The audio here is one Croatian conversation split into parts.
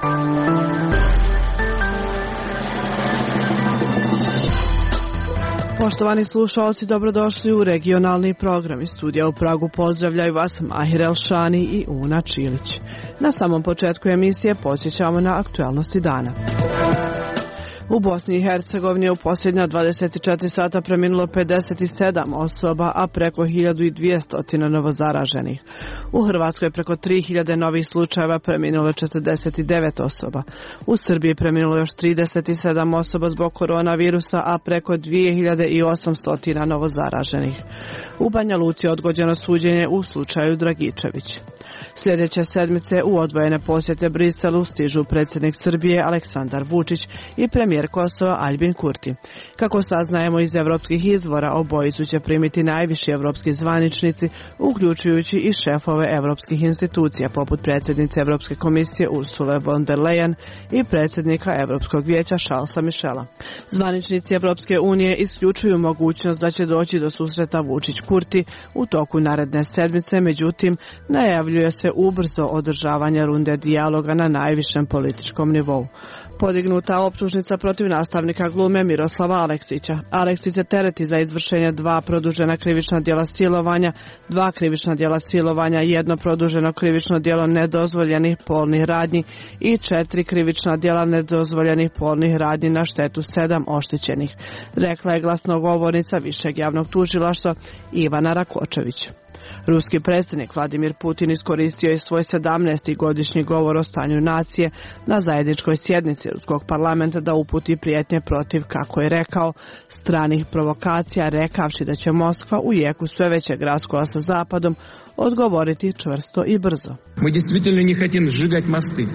Poštovani slušalci, dobrodošli u regionalni program. Iz studija u Pragu pozdravljaju vas Mahir Elšani i Una Čilić. Na samom početku emisije podsjećamo na aktualnosti dana. U Bosni i Hercegovini u posljednja 24 sata preminulo 57 osoba, a preko 1200 novozaraženih. U Hrvatskoj preko 3000 novih slučajeva preminulo 49 osoba. U Srbiji preminulo još 37 osoba zbog koronavirusa, a preko 2800 novozaraženih. U Banja Luci odgođeno suđenje u slučaju Dragičević. Sljedeće sedmice u odvojene posjete Briselu stižu predsjednik Srbije Aleksandar Vučić i premijer Kosova Aljbin Kurti. Kako saznajemo iz evropskih izvora, obojicu će primiti najviši evropski zvaničnici, uključujući i šefove evropskih institucija, poput predsjednice Evropske komisije Ursule von der Leyen i predsjednika Evropskog vijeća Charlesa Michela. Zvaničnici Evropske unije isključuju mogućnost da će doći do susreta Vučić-Kurti u toku naredne sedmice, međutim, najavljuje se ubrzo održavanje runde dijaloga na najvišem političkom nivou. Podignuta optužnica protiv nastavnika glume Miroslava Aleksića. Aleksić se tereti za izvršenje 2 produžena krivična djela silovanja, 2 krivična djela silovanja, 1 produženo krivično djelo nedozvoljenih polnih radnji i 4 krivična djela nedozvoljenih polnih radnji na štetu 7 oštećenih, rekla je glasnogovornica Višeg javnog tužilaštva Ivana Rakočević. Ruski predsjednik Vladimir Putin iskoristio je svoj 17. godišnji govor o stanju nacije na zajedničkoj sjednici Ruskog parlamenta da uputi prijetnje protiv, kako je rekao, stranih provokacija, rekavši da će Moskva u jeku sve većeg raskola sa Zapadom odgovoriti čvrsto i brzo. Mi действительно не хотим сжигать мосты.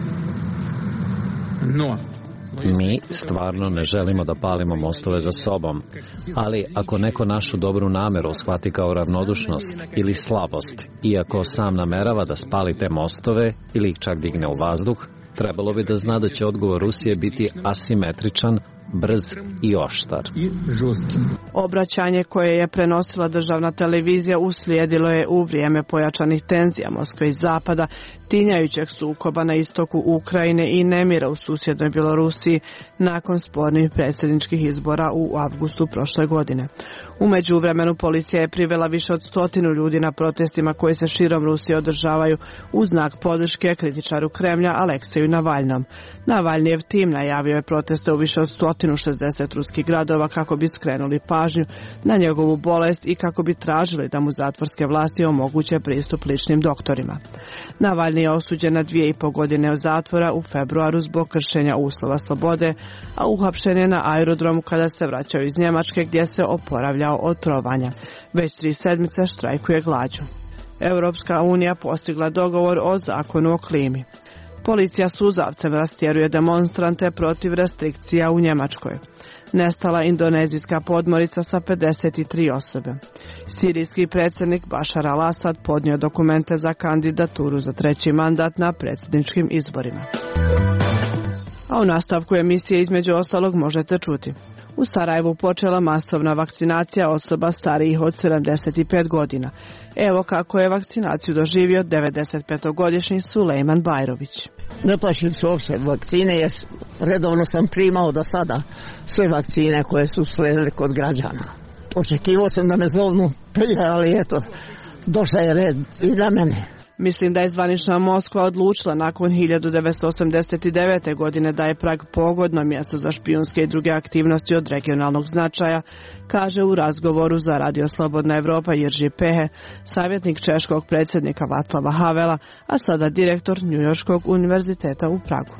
Mi stvarno ne želimo da palimo mostove za sobom, ali ako neko našu dobru nameru shvati kao ravnodušnost ili slabost, iako sam namerava da spali te mostove ili ih čak digne u vazduh, trebalo bi da zna da će odgovor Rusije biti asimetričan, brz i oštar. Obraćanje koje je prenosila državna televizija uslijedilo je u vrijeme pojačanih tenzija Moskve i Zapada, tinjajućeg sukoba na istoku Ukrajine i nemira u susjednoj Bjelorusiji nakon spornih predsjedničkih izbora u avgustu prošle godine. U međuvremenu policija je privela više od 100 ljudi na protestima koji se širom Rusije održavaju u znak podrške kritičaru Kremlja Alekseju Navalnom. Navalnijev tim najavio je proteste u više od 160 ruskih gradova kako bi skrenuli pažnju na njegovu bolest i kako bi tražili da mu zatvorske vlasti omoguće pristup ličnim doktorima. Navalni je osuđen na 2,5 godine zatvora u februaru zbog kršenja uslova slobode, a uhapšen je na aerodromu kada se vraćao iz Njemačke gdje se oporavljao od trovanja. Već 3 sedmice štrajkuje glađu. Europska unija postigla dogovor o zakonu o klimi. Policija suzavcem rastjeruje demonstrante protiv restrikcija u Njemačkoj. Nestala indonezijska podmornica sa 53 osobe. Sirijski predsjednik Bašar al-Asad podnio dokumente za kandidaturu za 3. mandat na predsjedničkim izborima. A u nastavku emisije između ostalog možete čuti. U Sarajevu počela masovna vakcinacija osoba starijih od 75 godina. Evo kako je vakcinaciju doživio 95-godišnji Sulejman Bajrović. Ne plašim se uopće vakcine jer redovno sam primao do sada sve vakcine koje su sledile kod građana. Očekivao sam da me zovnu prije, ali eto, došao je red i na mene. Mislim da je zvanična Moskva odlučila nakon 1989. godine da je Prag pogodno mjesto za špijunske i druge aktivnosti od regionalnog značaja, kaže u razgovoru za Radio Slobodna Evropa Jirži Pehe, savjetnik češkog predsjednika Václava Havela, a sada direktor Njujorškog univerziteta u Pragu.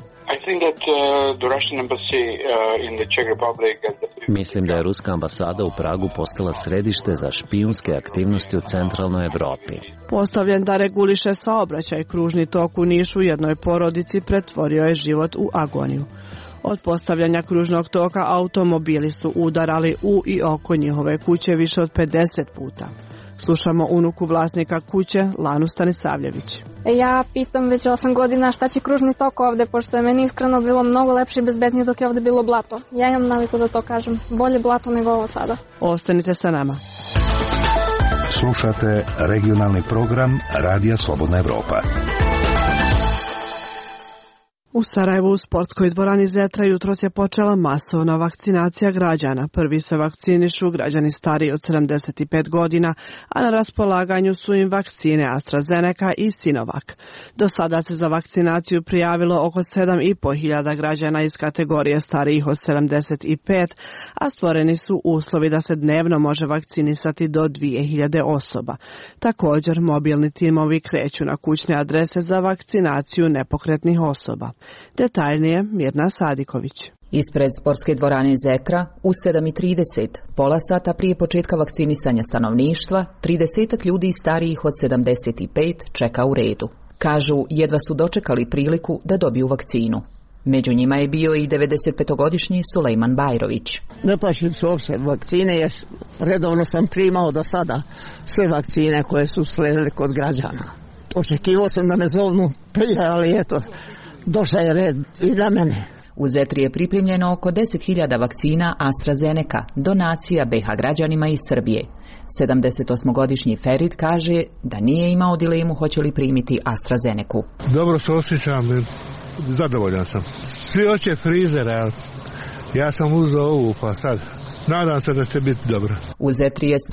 Mislim da je ruska ambasada u Pragu postala središte za špijunske aktivnosti u centralnoj Evropi. Postavljen da reguliše saobraćaj, kružni tok u Nišu jednoj porodici pretvorio je život u agoniju. Od postavljanja kružnog toka automobili su udarali u i oko njihove kuće više od 50 puta. Slušamo unuku vlasnika kuće, Lanu Stanisavljević. Ja pitam već 8 godina šta će kružni tok ovde, pošto je meni iskreno bilo mnogo lepše i bezbednije dok je ovde bilo blato. Ja imam naviku da to kažem, bolje blato nego ovo sada. Ostanite sa nama. Slušate regionalni program Radija Slobodna Evropa. U Sarajevu u sportskoj dvorani Zetra jutros je počela masovna vakcinacija građana. Prvi se vakcinišu građani stariji od 75 godina, a na raspolaganju su im vakcine AstraZeneca i Sinovac. Do sada se za vakcinaciju prijavilo oko 7.500 građana iz kategorije starijih od 75, a stvoreni su uslovi da se dnevno može vakcinisati do 2000 osoba. Također, mobilni timovi kreću na kućne adrese za vakcinaciju nepokretnih osoba. Detaljnije Mirna Sadiković. Ispred sportske dvorane Zetra u 7:30, pola sata prije početka vakcinisanja stanovništva, 30 ljudi starijih od 75 čeka u redu. Kažu, jedva su dočekali priliku da dobiju vakcinu. Među njima je bio i 95-godišnji Sulejman Bajrović. Ne plašim se uopće vakcine jer redovno sam primao do sada sve vakcine koje su sledile kod građana. Očekivao sam da me zovnu prije, ali eto, došao je red i na mene. U Zetri je pripremljeno oko 10.000 vakcina AstraZeneca, donacija BiH građanima iz Srbije. 78-godišnji Ferid kaže da nije imao dilemu hoće li primiti AstraZenecu. Dobro se osjećam, zadovoljan sam. Svi hoće frizere, ja sam uzeo ovu pa sad. Nadam se da će biti dobro. U Zetri je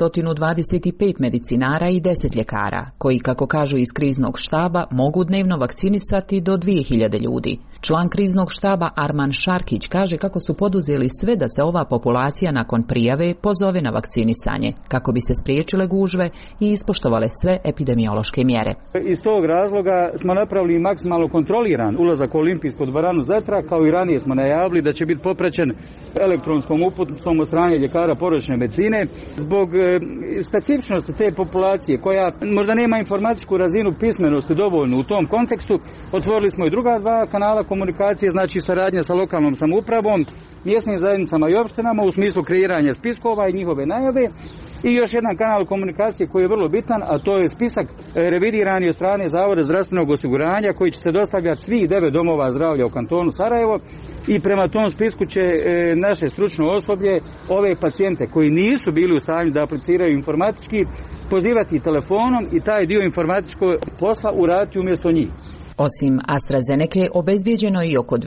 125 medicinara i 10 ljekara, koji, kako kažu iz kriznog štaba, mogu dnevno vakcinisati do 2000 ljudi. Član kriznog štaba Arman Šarkić kaže kako su poduzeli sve da se ova populacija nakon prijave pozove na vakcinisanje, kako bi se spriječile gužve i ispoštovale sve epidemiološke mjere. Iz tog razloga smo napravili maksimalno kontroliran ulazak u olimpijsku dvoranu Zetra, kao i ranije smo najavili da će biti popraćen elektronskom uputnicom od strane ljekara porodične medicine. Zbog specifičnosti te populacije koja možda nema informatičku razinu pismenosti dovoljnu u tom kontekstu, otvorili smo i druga dva kanala komunikacije, znači saradnja sa lokalnom samoupravom, mjesnim zajednicama i opštinama u smislu kreiranja spiskova i njihove najave. I još jedan kanal komunikacije koji je vrlo bitan, a to je spisak revidirani od strane Zavoda zdravstvenog osiguranja koji će se dostavljati svih 9 domova zdravlja u kantonu Sarajevo i prema tom spisku će naše stručno osoblje ove pacijente koji nisu bili u stanju da apliciraju informatički pozivati telefonom i taj dio informatičkog posla uraditi umjesto njih. Osim AstraZeneca obezbijeđeno je i oko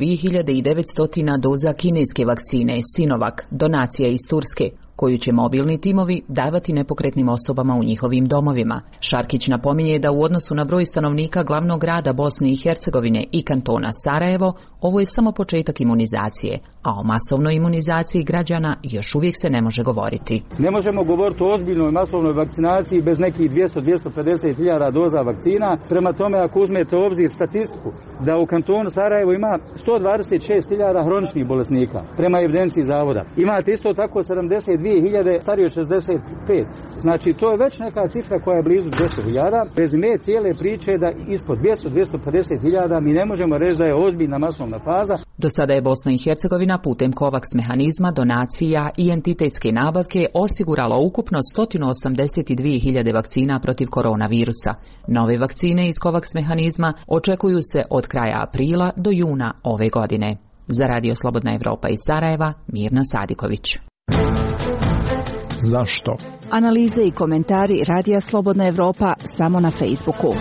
2900 doza kineske vakcine Sinovac, donacija iz Turske, koju će mobilni timovi davati nepokretnim osobama u njihovim domovima. Šarkić napominje da u odnosu na broj stanovnika glavnog grada Bosne i Hercegovine i kantona Sarajevo, ovo je samo početak imunizacije, a o masovnoj imunizaciji građana još uvijek se ne može govoriti. Ne možemo govoriti o ozbiljnoj masovnoj vakcinaciji bez nekih 200-250 hiljada doza vakcina. Prema tome, ako uzmete u obzir statistiku da u kantonu Sarajevo ima 126 hiljada hroničnih bolesnika, prema evidenciji zavoda. Imate isto tako 72.000 stariji od 65. Znači, to je već neka cifra koja je blizu 200.000. Rezime cijele priče je da ispod 200-250.000 mi ne možemo reći da je ozbiljna masovna faza. Do sada je Bosna i Hercegovina putem COVAX mehanizma, donacija i entitetske nabavke osigurala ukupno 182.000 vakcina protiv koronavirusa. Nove vakcine iz COVAX mehanizma očekuju se od kraja aprila do juna ove godine. Za Radio Slobodna Evropa iz Sarajeva, Mirna Sadiković. Zašto? Analize i komentari Radija Slobodna Evropa samo na Facebooku.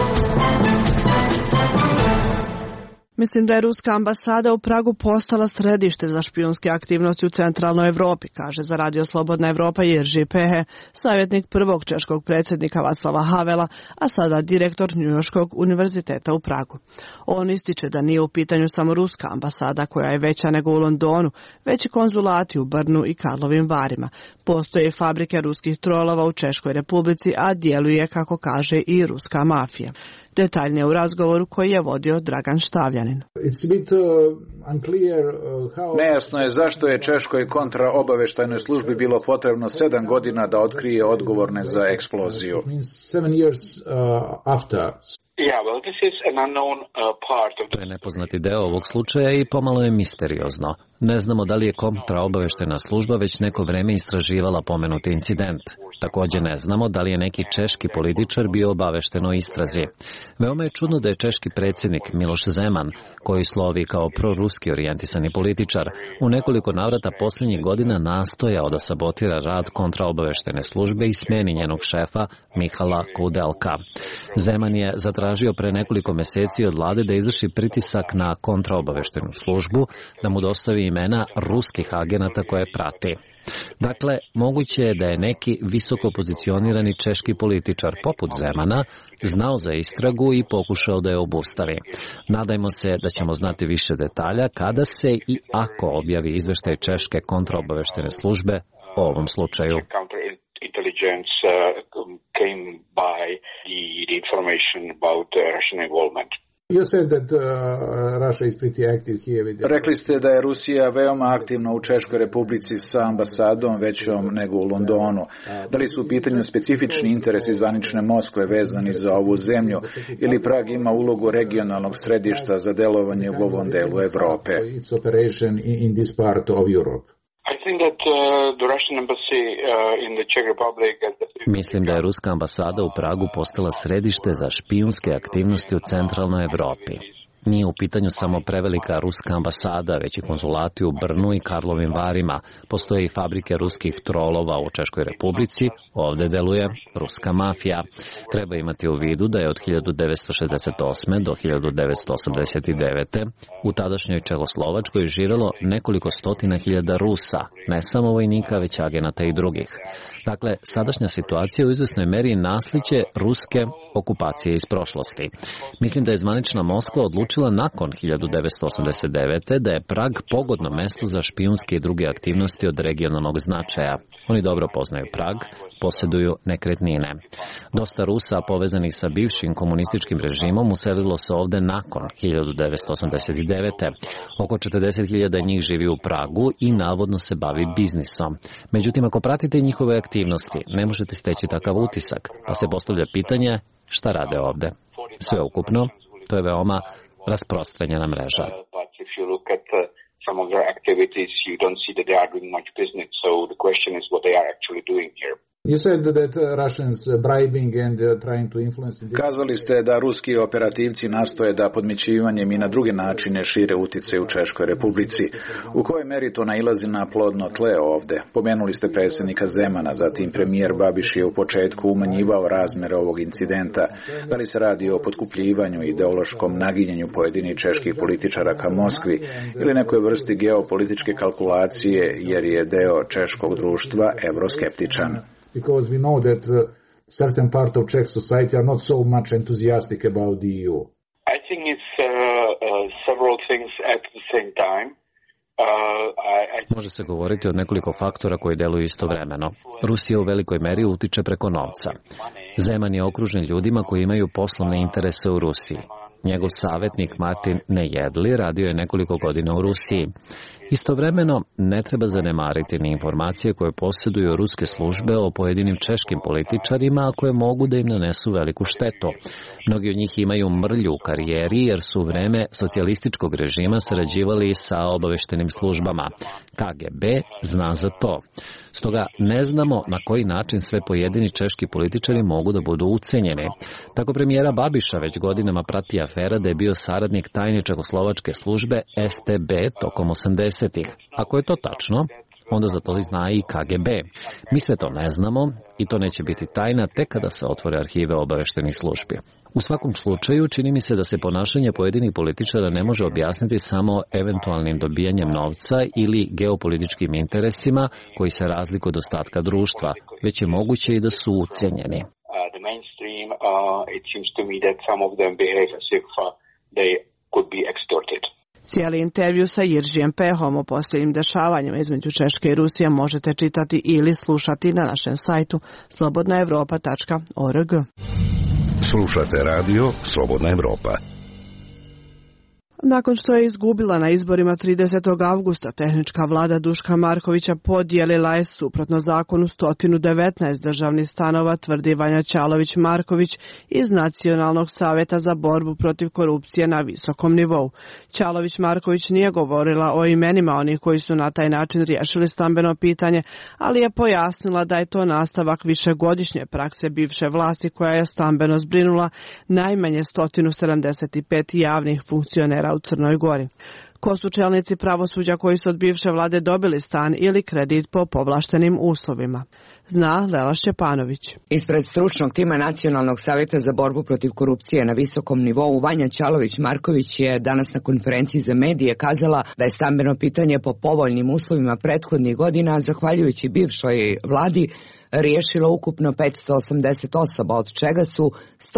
Mislim da je ruska ambasada u Pragu postala središte za špijunske aktivnosti u centralnoj Evropi, kaže za Radio Slobodna Evropa Jerzy Pehe, savjetnik prvog češkog predsjednika Václava Havela, a sada direktor Njujorškog univerziteta u Pragu. On ističe da nije u pitanju samo ruska ambasada koja je veća nego u Londonu, već i konzulati u Brnu i Karlovim Varima. Postoje fabrike ruskih trolova u Češkoj Republici, a djeluje, kako kaže, i ruska mafija. Detaljnije u razgovoru koji je vodio Dragan Štavljanin. Nejasno je zašto je Češkoj kontraobavještajnoj službi bilo potrebno 7 godina da otkrije odgovorne za eksploziju. To je nepoznati deo ovog slučaja i pomalo je misteriozno. Ne znamo da li je kontraobavještajna služba već neko vreme istraživala pomenuti incident. Također ne znamo da li je neki češki političar bio obavešten o istrazi. Veoma je čudno da je češki predsjednik Miloš Zeman, koji slovi kao proruski orijentisani političar, u nekoliko navrata posljednjih godina nastojao da sabotira rad kontraobaveštene službe i smeni njenog šefa Mihala Kudelka. Zeman je zatražio pre nekoliko meseci od vlade da izvrši pritisak na kontraobaveštenu službu, da mu dostavi imena ruskih agenata koje prati. Dakle, moguće je da je neki visoko pozicionirani češki političar poput Zemana znao za istragu i pokušao da je obustavi. Nadajmo se da ćemo znati više detalja kada se i ako objavi izveštaj češke kontraobaveštene službe o ovom slučaju. Intelligence came by the information about Russian involvement. Rekli ste da je Rusija veoma aktivna u Češkoj Republici sa ambasadom većom nego u Londonu. Da li su u pitanju specifični interesi zvanične Moskve vezani za ovu zemlju ili Prag ima ulogu regionalnog središta za delovanje u ovom delu Evrope? Mislim da je ruska ambasada u Pragu postala središte za špijunske aktivnosti u centralnoj Evropi. Nije u pitanju samo prevelika ruska ambasada, već i konzulati u Brnu i Karlovim Varima. Postoje i fabrike ruskih trolova u Češkoj Republici, ovdje deluje ruska mafija. Treba imati u vidu da je od 1968. do 1989. u tadašnjoj Čehoslovačkoj živelo nekoliko stotina hiljada Rusa, ne samo vojnika, već agenata i drugih. Dakle, sadašnja situacija u izvesnoj meri nasliđe ruske okupacije iz prošlosti. Mislim da je zvanična Moskva odlučila nakon 1989. da je Prag pogodno mesto za špijunske i druge aktivnosti od regionalnog značaja. Oni dobro poznaju Prag, posjeduju nekretnine. Dosta Rusa povezanih sa bivšim komunističkim režimom uselilo se ovde nakon 1989. Oko 40.000 njih živi u Pragu i navodno se bavi biznisom. Međutim, ako pratite njihove aktivnosti, ne možete steći takav utisak, pa se postavlja pitanje šta rade ovde. Sve ukupno, to je veoma rasprostranjena mreža. Some of their activities, you don't see that they are doing much business. So the question is what they are actually doing here. Kazali ste da ruski operativci nastoje da podmićivanjem i na druge načine šire utjecaj u Češkoj Republici. U kojoj meri to nailazi na plodno tle ovde? Pomenuli ste predsjednika Zemana, zatim premijer Babiš je u početku umanjivao razmere ovog incidenta. Da li se radi o potkupljivanju i ideološkom naginjenju pojedinih čeških političara ka Moskvi ili nekoj vrsti geopolitičke kalkulacije jer je deo češkog društva evroskeptičan? Because we know that certain part of Czech society are not so much enthusiastic about the EU. I think it's several things at the same time. Može se govoriti o nekoliko faktora koji deluju istovremeno. Rusija u velikoj meri utiče preko novca. Zeman je okružen ljudima koji imaju poslovne interese u Rusiji. Njegov savjetnik Martin Nejedli radio je nekoliko godina u Rusiji. Istovremeno, ne treba zanemariti ni informacije koje posjeduju ruske službe o pojedinim češkim političarima, a koje mogu da im nanesu veliku štetu. Mnogi od njih imaju mrlju u karijeri jer su u vreme socijalističkog režima sarađivali sa obaveštenim službama. KGB zna za to. Stoga ne znamo na koji način sve pojedini češki političari mogu da budu ucenjeni. Tako premijera Babiša već godinama prati afera da je bio saradnik tajne čehoslovačke službe STB tokom 80-ih. Ako je to tačno, onda za to zna i KGB. Mi sve to ne znamo i to neće biti tajna tek kada se otvore arhive obaveštenih službi. U svakom slučaju, čini mi se da se ponašanje pojedinih političara ne može objasniti samo eventualnim dobijanjem novca ili geopolitičkim interesima koji se razlikuju od ostatka društva, već je moguće i da su ucenjeni. The mainstream, it seems to me that some of them behave as if they could be extorted. Cijeli intervju sa Jiržijem Pehom o posljednjim dešavanjima između Češke i Rusije možete čitati ili slušati na našem sajtu slobodnaevropa.org. Slušate radio Slobodna Evropa. Nakon što je izgubila na izborima 30. avgusta, tehnička vlada Duška Markovića podijelila je suprotno zakonu 119 državnih stanova, tvrdi Vanja Ćalović-Marković iz Nacionalnog savjeta za borbu protiv korupcije na visokom nivou. Ćalović-Marković nije govorila o imenima onih koji su na taj način riješili stambeno pitanje, ali je pojasnila da je to nastavak višegodišnje prakse bivše vlasti koja je stambeno zbrinula najmanje 175 javnih funkcionera u Crnoj Gori. Ko su čelnici pravosuđa koji su od bivše vlade dobili stan ili kredit po povlaštenim uslovima? Zna Lela Šćepanović. Ispred stručnog tima Nacionalnog savjeta za borbu protiv korupcije na visokom nivou Vanja Ćalović-Marković je danas na konferenciji za medije kazala da je stambeno pitanje po povoljnim uslovima prethodnih godina, zahvaljujući bivšoj vladi, riješilo ukupno 580 osoba, od čega su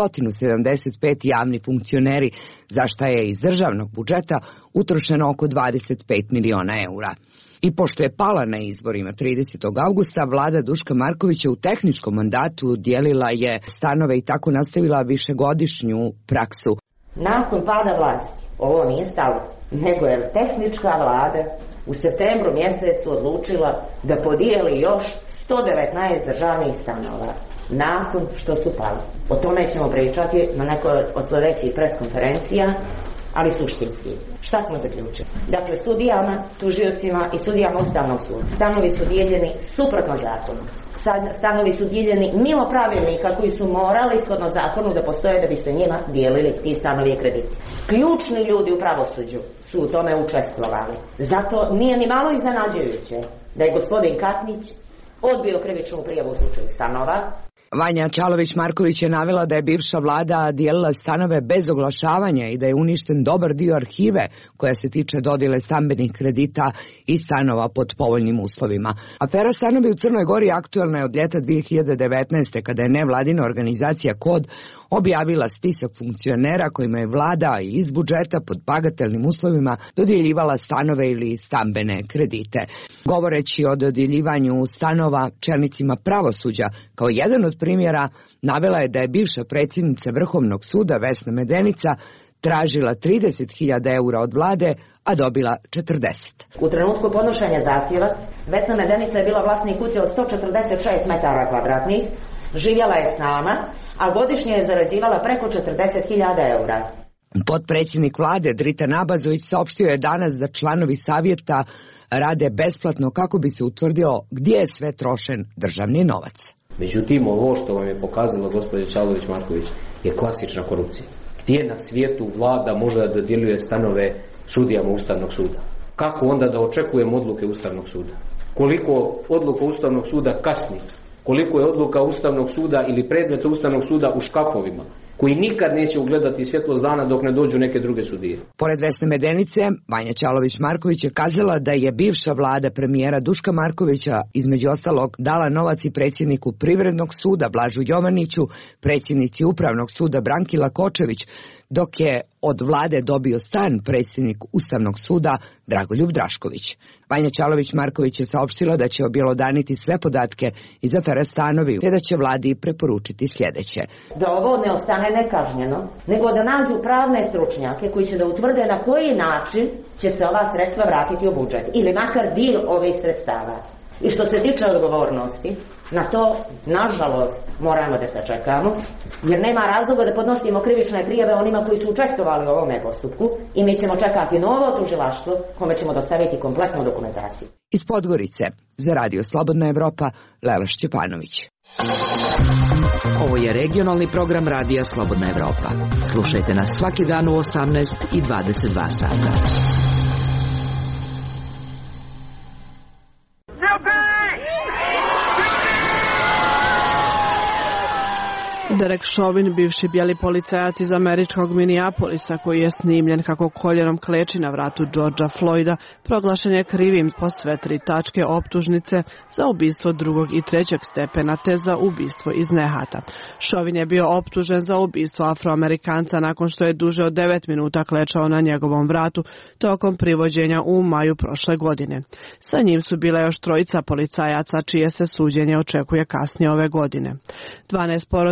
175 javni funkcioneri, za šta je iz državnog budžeta utrošeno oko 25 miliona eura. I pošto je pala na izborima 30. avgusta, vlada Duška Markovića u tehničkom mandatu dijelila je stanove i tako nastavila višegodišnju praksu. Nakon pada vlasti, ovo nije stalo, nego je tehnička vlada u septembru mjesecu odlučila da podijeli još 119 državnih stanova nakon što su pali. O tome ćemo pričati na nekoj od sljedećih preskonferencija, ali suštinski. Šta smo zaključili? Dakle, sudijama, tužiocima i sudijama Ustavnog suda stanovi su dijeljeni suprotno zakonu. Stanovi su dijeljeni mimo pravilnika koji su morali ishodno zakonu da postoje da bi se njima dijelili ti stanovi i krediti. Ključni ljudi u pravosuđu su u tome učestvovali. Zato nije ni malo iznenađujuće da je gospodin Katnić odbio krivičnu prijavu u slučaju stanova. Vanja Ćalović-Marković je navela da je bivša vlada dijelila stanove bez oglašavanja i da je uništen dobar dio arhive koja se tiče dodjele stambenih kredita i stanova pod povoljnim uslovima. Afera stanovi u Crnoj Gori aktuelna je od ljeta 2019. kada je nevladina organizacija KOD objavila spisak funkcionera kojima je vlada iz budžeta pod bagatelnim uslovima dodjeljivala stanove ili stambene kredite. Govoreći o dodjeljivanju stanova čelnicima pravosuđa, kao jedan od primjera navela je da je bivša predsjednica Vrhovnog suda Vesna Medenica tražila 30.000 eura od vlade, a dobila 40. U trenutku podnošenja zahtjeva Vesna Medenica je bila vlasnik kuće od 146 metara kvadratnih, živjela je s nama, a godišnje je zarađivala preko 40.000 eura. Potpredsjednik vlade Dritan Abazović saopštio je danas da članovi savjeta rade besplatno kako bi se utvrdio gdje je sve trošen državni novac. Međutim, ovo što vam je pokazala gospođa Ćalović-Marković je klasična korupcija. Gdje na svijetu vlada može da dodjeljuje stanove sudijama Ustavnog suda? Kako onda da očekujemo odluke Ustavnog suda? Koliko odluka Ustavnog suda kasni? Koliko je odluka Ustavnog suda ili predmeta Ustavnog suda u škafovima, koji nikad neće ugledati svjetlost dana dok ne dođu neke druge sudije? Pored Vesne Medenice, Vanja Ćalović-Marković je kazala da je bivša vlada premijera Duška Markovića između ostalog dala novac i predsjedniku Privrednog suda Blažu Jovaniću, predsjednici Upravnog suda Branki Lakočević, dok je od vlade dobio stan predsjednik Ustavnog suda Dragoljub Drašković. Vanja Ćalović-Marković je saopštila da će objelodaniti sve podatke iz afere stanovi, te da će vladi preporučiti sljedeće. Da ovo ne ostane nekažnjeno, nego da nađu pravne stručnjake koji će da utvrde na koji način će se ova sredstva vratiti u budžet, ili makar dio ovih sredstava. I što se tiče odgovornosti, na to, nažalost, moramo da sačekamo, jer nema razloga da podnosimo krivične prijave onima koji su učestvovali u ovome postupku i mi ćemo čekati novo tužilaštvo kome ćemo dostaviti kompletnu dokumentaciju. Iz Podgorice, za Radio Slobodna Evropa, Lela Šćepanović. Ovo je regionalni program Radija Slobodna Evropa. Slušajte nas svaki dan u 18 i 22 sata. Derek Chauvin, bivši bijeli policajac iz američkog Minneapolisa koji je snimljen kako koljenom kleči na vratu Georgea Floyda, proglašen je krivim po sve 3 tačke optužnice za ubistvo 2. i 3. stepena te za ubistvo iz nehata. Chauvin je bio optužen za ubistvo Afroamerikanca nakon što je duže od 9 minuta klečao na njegovom vratu tokom privođenja u maju prošle godine. Sa njim su bile još 3 policajaca čije se suđenje očekuje kasnije ove godine. 12 porotnika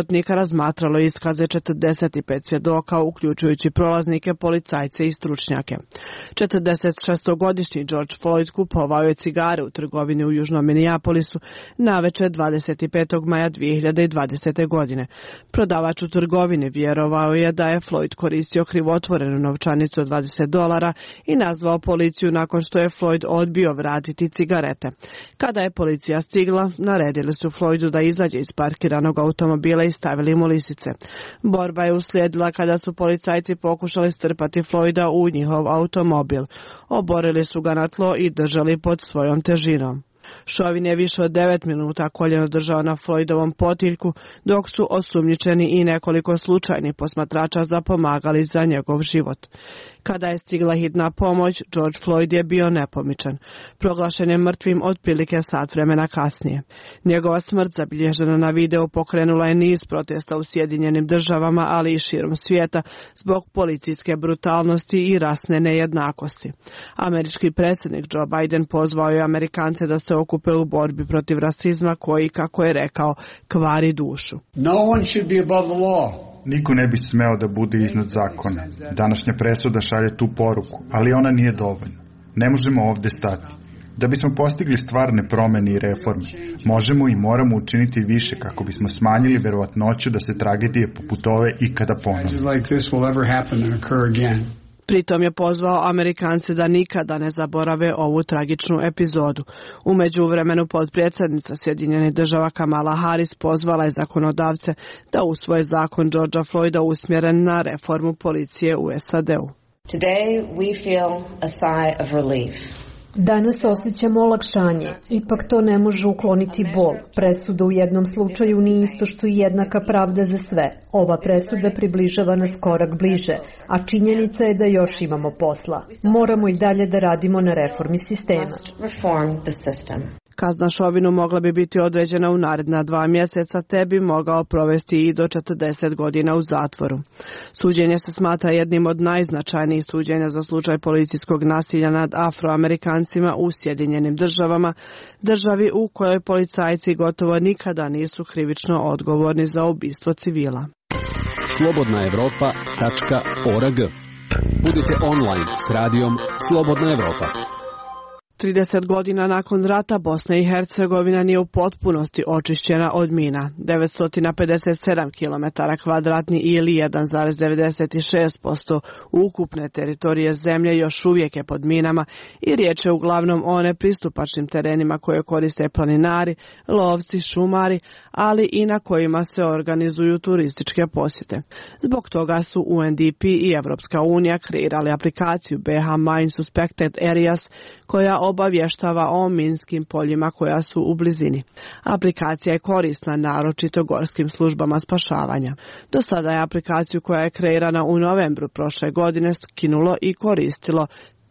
razmatralo iskaze 45 svjedoka, uključujući prolaznike, policajce i stručnjake. 46-godišnji George Floyd kupovao je cigare u trgovini u Južnom Minneapolisu navečer 25. maja 2020. godine. Prodavač u trgovini vjerovao je da je Floyd koristio krivotvorenu novčanicu od $20 i nazvao policiju nakon što je Floyd odbio vratiti cigarete. Kada je policija stigla, naredili su Floydu da izađe iz parkiranog automobila i stavili mu lisice. Borba je uslijedila kada su policajci pokušali strpati Floyda u njihov automobil. Oborili su ga na tlo i držali pod svojom težinom. Chauvin je više od 9 minuta koljeno držao na Floydovom potiljku, dok su osumnjičeni i nekoliko slučajnih posmatrača zapomagali za njegov život. Kada je stigla hitna pomoć, George Floyd je bio nepomičan. Proglašen je mrtvim otprilike sat vremena kasnije. Njegova smrt, zabilježena na video, pokrenula je niz protesta u Sjedinjenim Državama, ali i širom svijeta zbog policijske brutalnosti i rasne nejednakosti. Američki predsjednik Joe Biden pozvao je Amerikance da se okupe u borbi protiv rasizma koji, kako je rekao, kvari dušu. No one should be above the law. Niko ne bi smeo da bude iznad zakona. Današnja presuda šalje tu poruku, ali ona nije dovoljna. Ne možemo ovdje stati. Da bismo postigli stvarne promjene i reforme, možemo i moramo učiniti više kako bismo smanjili verovatnoću da se tragedije poput ove ikada ponove. Pritom je pozvao Amerikance da nikada ne zaborave ovu tragičnu epizodu. U međuvremenu potpredsjednica Sjedinjenih Država Kamala Harris pozvala je zakonodavce da usvoje zakon Georgea Floyda usmjeren na reformu policije u SAD-u. Today we feel a sigh of relief. Danas osjećamo olakšanje, ipak to ne može ukloniti bol. Presuda u jednom slučaju nije isto što i jednaka pravda za sve. Ova presuda približava nas korak bliže, a činjenica je da još imamo posla. Moramo i dalje da radimo na reformi sistema. Kazna Chauvinu mogla bi biti određena u naredna 2 mjeseca, te bi mogao provesti i do 40 godina u zatvoru. Suđenje se smatra jednim od najznačajnijih suđenja za slučaj policijskog nasilja nad Afroamerikancima u Sjedinjenim Državama, državi u kojoj policajci gotovo nikada nisu krivično odgovorni za ubistvo civila. slobodnaevropa.org. Budite online s radijom Slobodna Evropa. 30 godina nakon rata Bosna i Hercegovina nije u potpunosti očišćena od mina. 957 km2 ili 1,96% ukupne teritorije zemlje još uvijek je pod minama i riječ je uglavnom o nepristupačnim terenima koje koriste planinari, lovci, šumari, ali i na kojima se organizuju turističke posjete. Zbog toga su UNDP i Evropska unija kreirali aplikaciju BH Mine Suspected Areas koja obavještava o minskim poljima koja su u blizini. Aplikacija je korisna naročito gorskim službama spašavanja. Do sada je aplikaciju koja je kreirana u novembru prošle godine skinulo i koristilo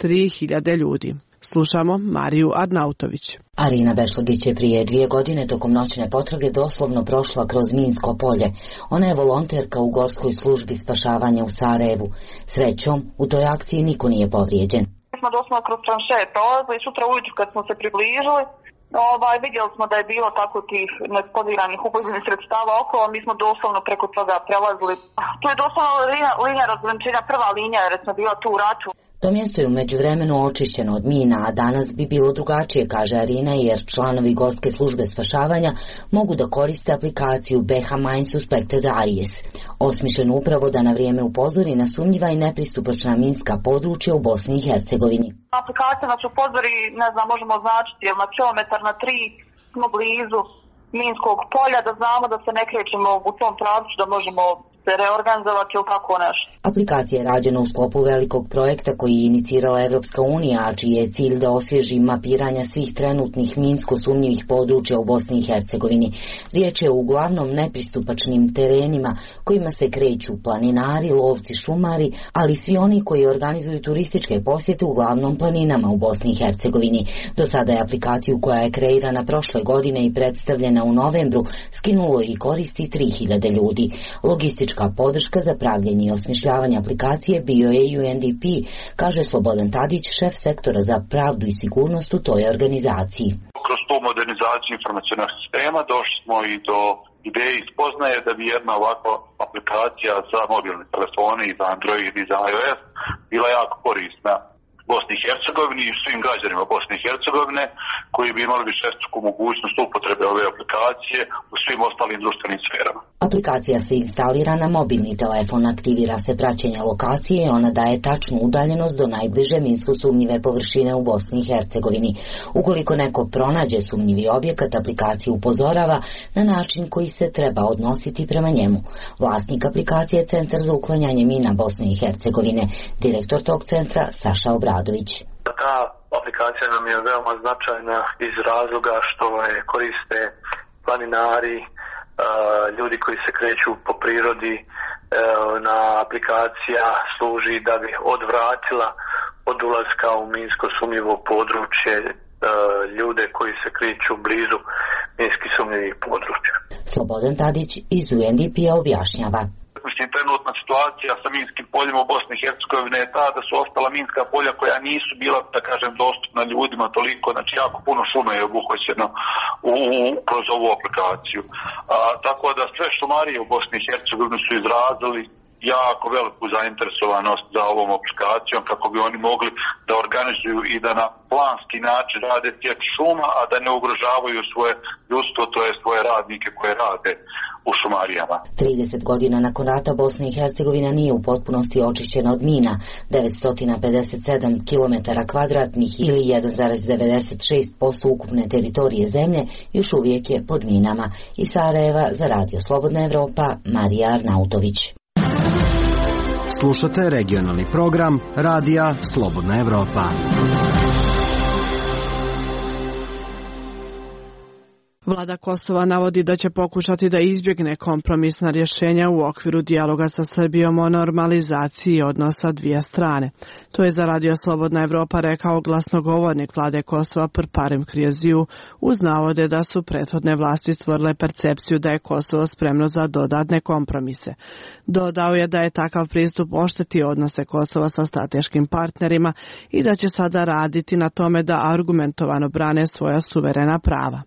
3000 ljudi. Slušamo Mariju Arnautović. Arina Bešlagić je prije 2 godine tokom noćne potrage doslovno prošla kroz minsko polje. Ona je volonterka u gorskoj službi spašavanja u Sarajevu. Srećom, u toj akciji niko nije povrijeđen. Smo doslovno kroz tranšeje prolazili, sutra ujutru kad smo se približili, vidjeli smo da je bilo tako tih neeksplodiranih ubojnih sredstava okolo, mi smo doslovno preko toga prelazili. Tu je doslovno linija razgraničenja, prva linija jer smo bila tu u ratu. To mjesto je u međuvremenu očišćeno od mina, a danas bi bilo drugačije, kaže Arina, jer članovi gorske službe spašavanja mogu da koriste aplikaciju BH Mine Suspected Areas, osmišljenu upravo da na vrijeme upozori na sumnjiva i nepristupačna minska područja u Bosni i Hercegovini. Aplikacija nas upozori, možemo označiti, jer na kilometar na 3 smo blizu minskog polja, da znamo da se ne krećemo u tom pravcu, da možemo reorganizovati ili tako nešto. Aplikacija je rađena u sklopu velikog projekta koji je inicirala Evropska unija, a čiji je cilj da osvježi mapiranja svih trenutnih minsko sumnjivih područja u Bosni i Hercegovini. Riječ je o uglavnom nepristupačnim terenima kojima se kreću planinari, lovci, šumari, ali svi oni koji organizuju turističke posjete uglavnom planinama u Bosni i Hercegovini. Do sada je aplikaciju koja je kreirana prošle godine i predstavljena u novembru skinulo i koristi 3000 ljudi. Logistička podrška za pravljenje i osmišljavanje aplikacije bio je UNDP, kaže Slobodan Tadić, šef sektora za pravdu i sigurnost u toj organizaciji. Kroz tu modernizaciju informacionalnog sistema došli smo i do ideje i spoznaje da bi jedna ovakva aplikacija za mobilne telefone i za Android i za iOS bila jako korisna Bosni i Hercegovini i svim građanima Bosne i Hercegovine koji bi imali višestruku mogućnost upotrebe ove aplikacije u svim ostalim društvenim sferama. Aplikacija se instalira na mobilni telefon, aktivira se praćenje lokacije i ona daje tačnu udaljenost do najbliže minsko sumnjive površine u Bosni i Hercegovini. Ukoliko neko pronađe sumnjivi objekat, aplikacija upozorava na način koji se treba odnositi prema njemu. Vlasnik aplikacije je Centar za uklanjanje mina Bosne i Hercegovine, direktor tog centra Saša Obradović. Ta aplikacija nam je veoma značajna iz razloga što je koriste planinari, ljudi koji se kreću po prirodi. Na aplikacija služi da bi odvratila od ulaska u minsko sumnjivo područje ljude koji se kreću blizu minski sumnjivih područja. Slobodan Tadić iz UNDP-a objašnjava. Mislim, trenutna situacija sa minskim poljima u Bosni i Hercegovini je ta da su ostala minska polja koja nisu bila, da kažem, dostupna ljudima toliko, znači jako puno šuma je obuhvaćeno kroz ovu aplikaciju. Tako da sve šumarije u Bosni i Hercegovini su izrazili jako veliku zainteresovanost za ovom aplikacijom kako bi oni mogli da organizuju i da na planski način rade tijek šuma, a da ne ugrožavaju svoje ljudstvo, to je svoje radnike koje rade u šumarijama. 30 godina nakon rata Bosna i Hercegovina nije u potpunosti očišćena od mina. 957 km2 ili 1,96% ukupne teritorije zemlje još uvijek je pod minama. Iz Sarajeva za Radio Slobodna Evropa, Marija Arnautović. Slušate regionalni program Radija Slobodna Evropa. Vlada Kosova navodi da će pokušati da izbjegne kompromisna rješenja u okviru dijaloga sa Srbijom o normalizaciji odnosa dvije strane. To je za Radio Slobodna Evropa rekao glasnogovornik vlade Kosova Prparim Krioziju uz navode da su prethodne vlasti stvorile percepciju da je Kosovo spremno za dodatne kompromise. Dodao je da je takav pristup oštetio odnose Kosova sa strateškim partnerima i da će sada raditi na tome da argumentovano brane svoja suverena prava.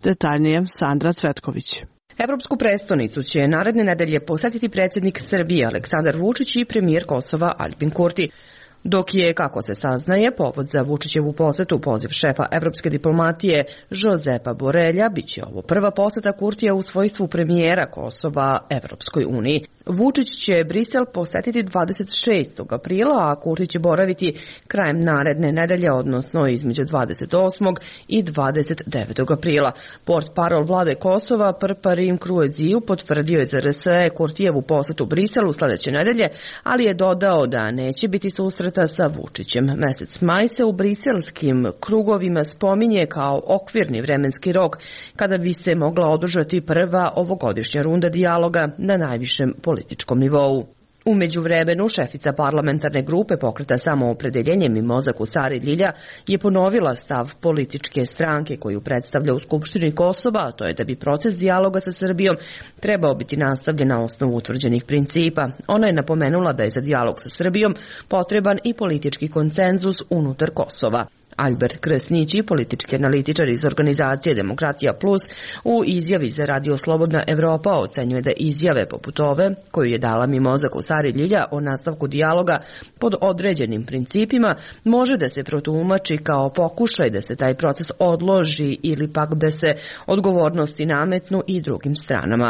Sandra Cvetković. Evropsku prestonicu će naredne nedelje posjetiti predsjednik Srbije Aleksandar Vučić i premijer Kosova Aljbin Kurti. Dok je, kako se saznaje, povod za Vučićevu posjetu poziv šefa evropske diplomatije Josepa Borelja, bit će ovo prva posjeta Kurtija u svojstvu premijera Kosova Evropskoj uniji. Vučić će Brisel posjetiti 26. aprila, a Kurti će boraviti krajem naredne nedelje, odnosno između 28. i 29. aprila. Portparol vlade Kosova Prparim Krioziju potvrdio je za RSE Kurtijevu posjetu Briselu sljedeće nedelje, ali je dodao da neće biti susret sa Vučićem. Mesec maj se u briselskim krugovima spominje kao okvirni vremenski rok kada bi se mogla održati prva ovogodišnja runda dijaloga na najvišem političkom nivou. U međuvremenu, šefica parlamentarne grupe Pokreta samoopredeljenje Mimoza Kusari Ljilja je ponovila stav političke stranke koju predstavlja u Skupštini Kosova, a to je da bi proces dijaloga sa Srbijom trebao biti nastavljen na osnovu utvrđenih principa. Ona je napomenula da je za dijalog sa Srbijom potreban i politički konsenzus unutar Kosova. Albert Krasnići, politički analitičar iz organizacije Demokratija Plus, u izjavi za Radio Slobodna Evropa ocenjuje da izjave poput ove, koju je dala Mimoza Kusari Ljilja o nastavku dijaloga pod određenim principima, može da se protumači kao pokušaj da se taj proces odloži ili pak da se odgovornosti nametnu i drugim stranama.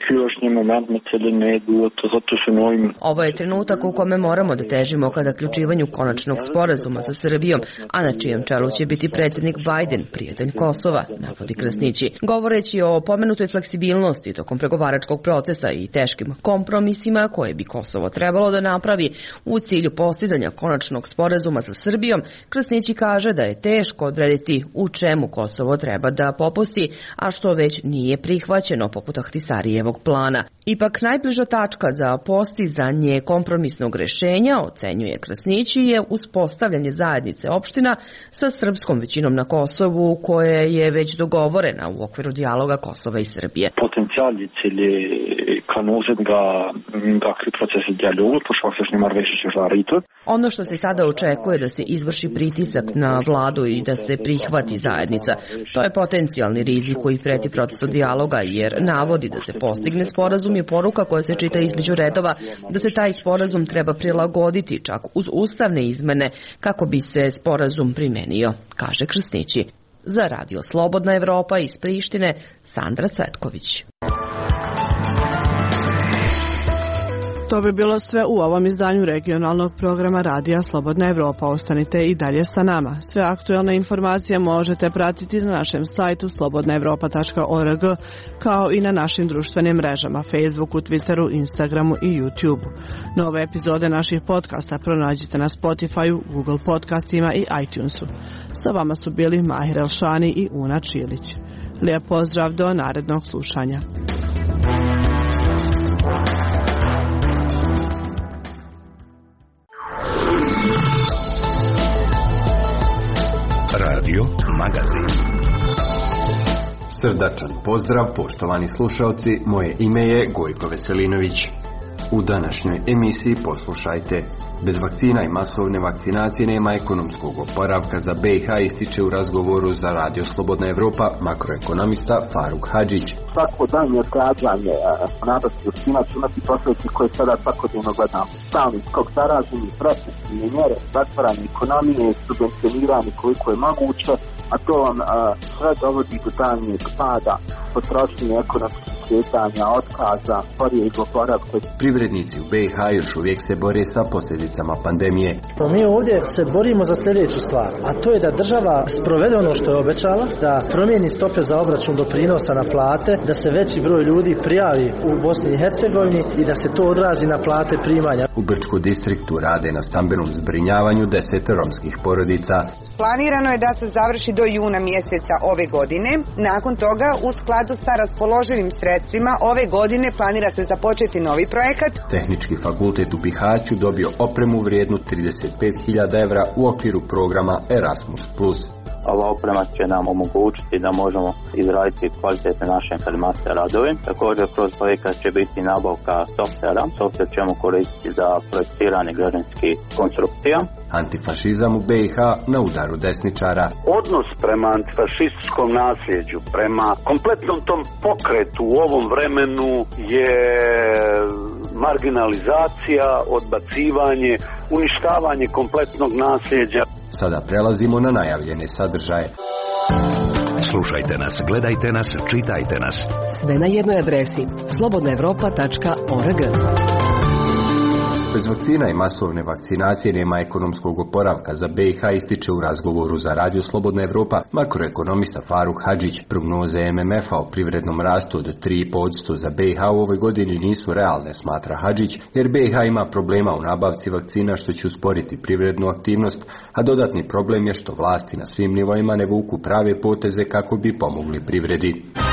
Ovo je trenutak u kome moramo da težimo ka zaključivanju konačnog sporazuma sa Srbijom, a na čijem čelu će biti predsjednik Biden, prijatelj Kosova, navodi Krasnići. Govoreći o pomenutoj fleksibilnosti tokom pregovaračkog procesa i teškim kompromisima koje bi Kosovo trebalo da napravi u cilju postizanja konačnog sporazuma sa Srbijom, Krasnići kaže da je teško odrediti u čemu Kosovo treba da popusti, a što već nije prihvaćeno poput Ahtisarijevog plana. Ipak najbliža tačka za postizanje kompromisnog rešenja, ocenjuje Krasnići, je uspostavljanje zajednice opština sa srpskom većinom na Kosovu, koja je već dogovorena u okviru dijaloga Kosova i Srbije. kan noe gaktig proces i dialog på svakstøsning marvesić. Ono što se sada očekuje da se izvrši pritisak na vladu i da se prihvati zajednica, to je potencijalni rizik koji preti procesu dijaloga, jer navodi da se postigne sporazum je poruka koja se čita između redova da se taj sporazum treba prilagoditi čak uz ustavne izmene kako bi se sporazum primenio, kaže Krsnići. Za Radio Slobodna Evropa iz Prištine, Sandra Cvetković. To bi bilo sve u ovom izdanju regionalnog programa Radija Slobodna Evropa. Ostanite i dalje sa nama. Sve aktuelne informacije možete pratiti na našem sajtu slobodnaevropa.org, kao i na našim društvenim mrežama Facebooku, Twitteru, Instagramu i YouTubeu. Nove epizode naših podcasta pronađite na Spotifyu, Google podcastima i iTunesu. Sa vama su bili Mahir Elšani i Una Čilić. Lijep pozdrav do narednog slušanja. Radio Magazin. Srdačan pozdrav, poštovani slušalci, moje ime je Gojko Veselinović. U današnjoj emisiji poslušajte: bez vakcina i masovne vakcinacije nema ekonomskog oporavka za BiH, ističe u razgovoru za Radio Slobodna Evropa makroekonomista Faruk Hadžić. Svako danje odgađanje nabavke vakcina će imati posljedice koje sada svakodnevno gledamo. Stalni skok zaraženih, restriktivne mjere, zatvaranje ekonomije, subvencioniranje koliko je moguće, a to vam sve dovodi do daljnjeg pada, potrošnje ekonomskih kretanja, otkaza, sporijeg oporavka. Privrednici u BiH još uvijek se bore sa posljedicama pandemije. Mi ovdje se borimo za sljedeću stvar, a to je da država sprovede ono što je obećala, da promijeni stope za obračun doprinosa na plate, da se veći broj ljudi prijavi u Bosni i Hercegovini i da se to odrazi na plate primanja. U Brčkom distriktu rade na stambenom zbrinjavanju 10 romskih porodica. Planirano je da se završi do juna mjeseca ove godine. Nakon toga, u skladu sa raspoloživim sredstvima, ove godine planira se započeti novi projekat. Tehnički fakultet u Bihaću dobio opremu vrijednu 35.000 evra u okviru programa Erasmus+. Ova oprema će nam omogućiti da možemo izraditi kvalitetne naše informacije radove. Također kroz projekat će biti nabavka softvera. Softver ćemo koristiti za projektiranje građevinskih konstrukcija. Antifašizam u BiH na udaru desničara. Odnos prema antifašističkom nasljeđu, prema kompletnom tom pokretu u ovom vremenu je marginalizacija, odbacivanje, uništavanje kompletnog nasljeđa. Sada prelazimo na najavljene sadržaje. Slušajte nas, gledajte nas, čitajte nas. Sve na jednoj adresi slobodnaevropa.org. Bez vakcina i masovne vakcinacije nema ekonomskog oporavka za BiH, ističe u razgovoru za Radio Slobodna Evropa makroekonomista Faruk Hadžić. Prognoze MMF-a o privrednom rastu od 3,5% za BiH u ovoj godini nisu realne, smatra Hadžić, jer BiH ima problema u nabavci vakcina što će usporiti privrednu aktivnost, a dodatni problem je što vlasti na svim nivoima ne vuku prave poteze kako bi pomogli privredi.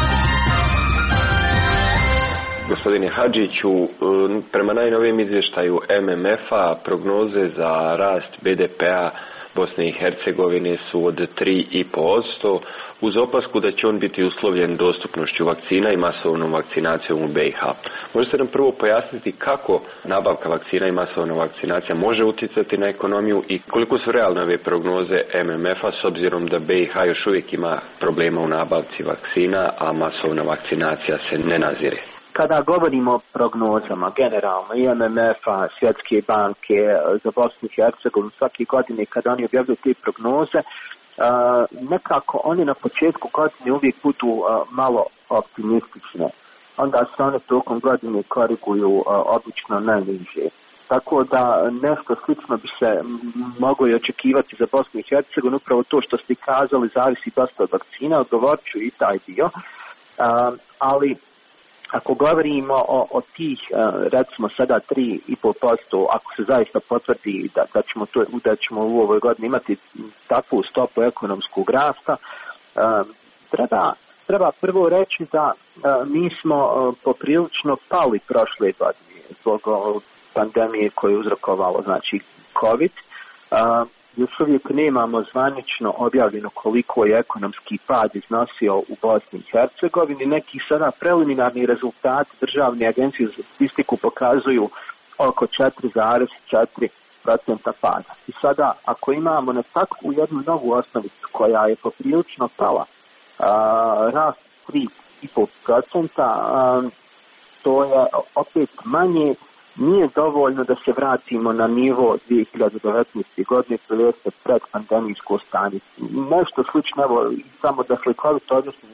Gospodine Hadžiću, prema najnovijem izvještaju MMF-a prognoze za rast BDP-a Bosne i Hercegovine su od 3,5%, uz opasku da će on biti uslovljen dostupnošću vakcina i masovnom vakcinacijom u BiH. Možete nam prvo pojasniti kako nabavka vakcina i masovna vakcinacija može utjecati na ekonomiju i koliko su realne ove prognoze MMF-a s obzirom da BiH još uvijek ima problema u nabavci vakcina, a masovna vakcinacija se ne nazire? Kada govorimo o prognozama, generalno i MMF-a, Svjetske banke za Bosnu i Hercegovinu, svake godine kada oni objavljaju te prognoze, nekako oni na početku godine uvijek budu malo optimistične. Onda se one tokom godine koriguju obično najniže. Tako da nešto slično bi se moglo i očekivati za Bosnu i Hercegovinu. Upravo to što ste kazali zavisi dosta od vakcina, odgovorit ću i taj dio. Ali ako govorimo o tih, recimo sada 3,5%, ako se zaista potvrdi da ćemo u ovoj godini imati takvu stopu ekonomskog rasta, treba prvo reći da mi smo poprilično pali prošle godine zbog pandemije koju je uzrokovalo, znači COVID. još uvijek nemamo zvanično objavljeno koliko je ekonomski pad iznosio u Bosni i Hercegovini. Neki sada preliminarni rezultati Državne agencije za statistiku pokazuju oko 4,4% pada. I sada, ako imamo na takvu jednu novu osnovicu koja je poprilično pala, rast 3,5%, to je opet manje, nije dovoljno da se vratimo na nivo 2019. godine, to jeste predpandemijsko stanje. Nešto slično, evo, samo da slikovito objasnim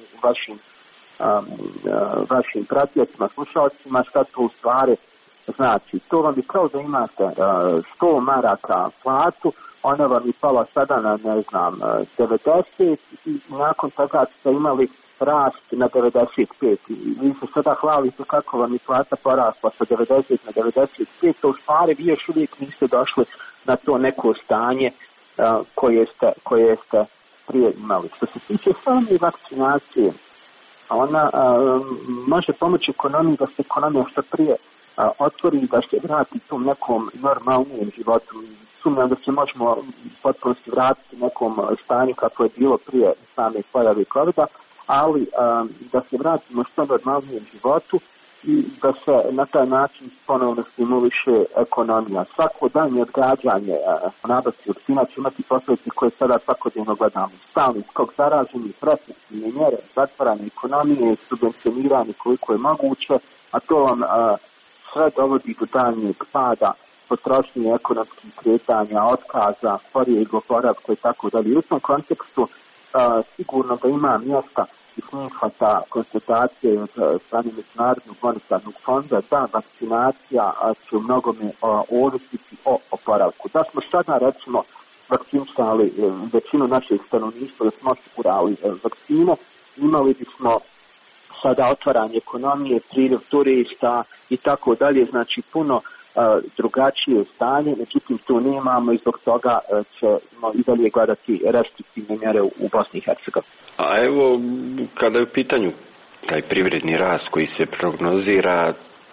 vašim pratiocima, slušalcima, šta to u stvari znači. To vam je kao da imate 100 maraka platu, ona vam je pala sada na, 90 i nakon toga ste imali rast na 95. Vi se sada hvalite kako vam je plata porasla sa 90 na 95, to u stvari vi još uvijek niste došli na to neko stanje koje ste prije imali. Što se tiče same vakcinacije, ona može pomoći ekonomiji da se ekonomija što prije otvori i da se vrati tom nekom normalnijem životu. Sumnjam da se možemo potpuno vratiti nekom stanju kako je bilo prije same pojave COVID-a, ali da se vratimo što normalnijem životu i da se na taj način ponovno stimuliše ekonomija. Svako danje odgađanje nabavci vakcina će imati posljedice koje sada svakodnevno gledamo. Stalni skok zaraženih, restriktivne mjere, zatvaranje ekonomije, subvencioniranje koliko je moguće, a to vam sve dovodi do daljnjeg pada potrošnje ekonomskih kretanja, otkaza, sporijeg oporavka i tako dalje. U tom kontekstu sigurno da ima mjesta i snimhvata konstatacije od strane Međunarodnog monetarnog fonda da vakcinacija će u mnogome ovisiti o oporavku. Da smo sada recimo vakcinisali većinu naših stanovništva, da smo osigurali vakcine, imali bismo sada otvaranje ekonomije, priljev turista i tako dalje, znači puno drugačije stanje, međutim tu nemamo i zbog toga ćemo i dalje gledati restriktivne mjere u Bosni i Hercegovini. A evo, kada je u pitanju taj privredni rast koji se prognozira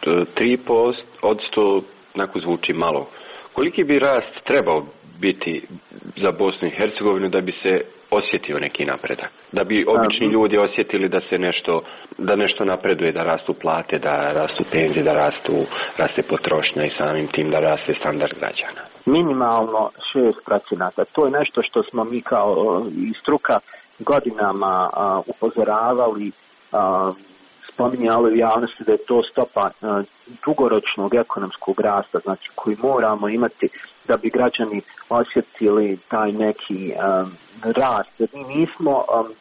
3%, onako zvuči malo. Koliki bi rast trebao biti za Bosnu i Hercegovinu da bi se osjetio neki napredak? Da bi obični ljudi osjetili da se nešto napreduje, da rastu plate, da rastu penzije, da raste potrošnja i samim tim da raste standard građana? Minimalno 6%. To je nešto što smo mi kao i struka godinama upozoravali, spominjali u javnosti da je to stopa dugoročnog ekonomskog rasta, znači koji moramo imati da bi građani osjetili taj neki rast. Jer mi nismo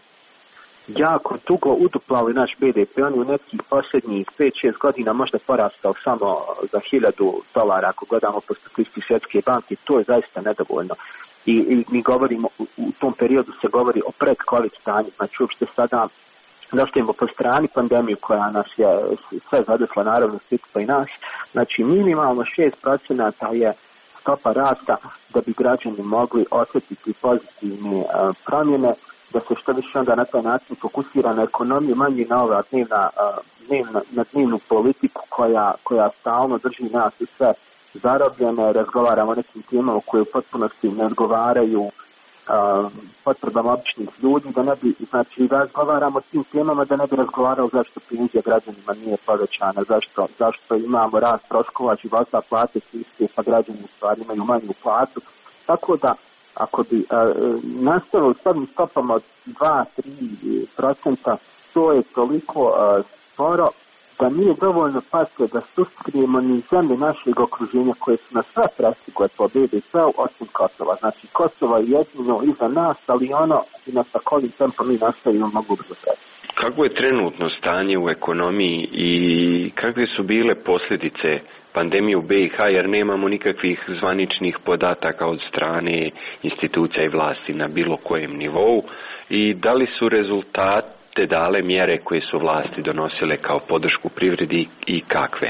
jako dugo uduplali naš BDP, on je u nekih posljednjih 5-6 godina možda porastao samo za $1.000 ako gledamo po statistici Svjetske banke, to je zaista nedovoljno. I mi govorimo, u tom periodu se govori o pred-COVID stanju, znači uopšte sada nastavimo po strani pandemiju koja nas je sve zadesla, naravno svijetlo i nas, znači minimalno 6% je stopa rasta da bi građani mogli osjetiti pozitivne promjene, da se što više onda na taj način fokusira na ekonomiju, manje na ova na dnevnu politiku koja stalno drži nas i sve zarobljene, razgovaramo o nekim temama koje u potpunosti ne odgovaraju potrebama običnih ljudi, da ne bi, znači razgovaramo o tim temama da ne bi razgovarao zašto penzija građanima nije povećana, zašto imamo rast troškova života, plate su iste, pa građani u stvari imaju manju platu. Tako da, ako bi nastavili s ovim stopama od 2-3%, to je toliko sporo da nije dovoljno pasti da suskrijemo ni zemlje našeg okruženja koje su nas sve prestigle po BDP-u osim Kosova. Znači Kosovo je jedino iza nas, ali ono i na takovim tempom mi nastavimo mogu brzo prestiti. Kako je trenutno stanje u ekonomiji i kakve su bile posljedice pandemije u BiH, jer nemamo nikakvih zvaničnih podataka od strane institucija i vlasti na bilo kojem nivou, i da li su rezultate dale mjere koje su vlasti donosile kao podršku privredi i kakve?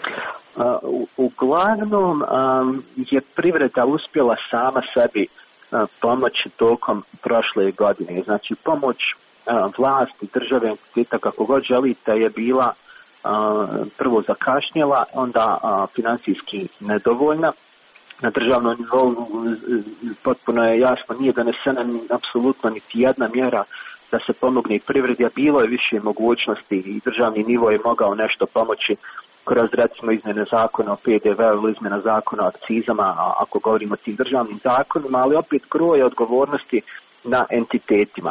Uglavnom je privreda uspjela sama sebi pomoći tokom prošle godine. Znači pomoć vlasti, države, entiteta, kako god želite, je bila prvo zakašnjela, onda financijski nedovoljna. na državnom nivou potpuno je jasno, nije donesena apsolutno niti jedna mjera da se pomogne i privredi, a bilo je više mogućnosti i državni nivo je mogao nešto pomoći kroz recimo izmjene zakona o PDV ili izmjena zakona o akcizama, ako govorimo o tim državnim zakonima, ali opet gro je odgovornosti na entitetima.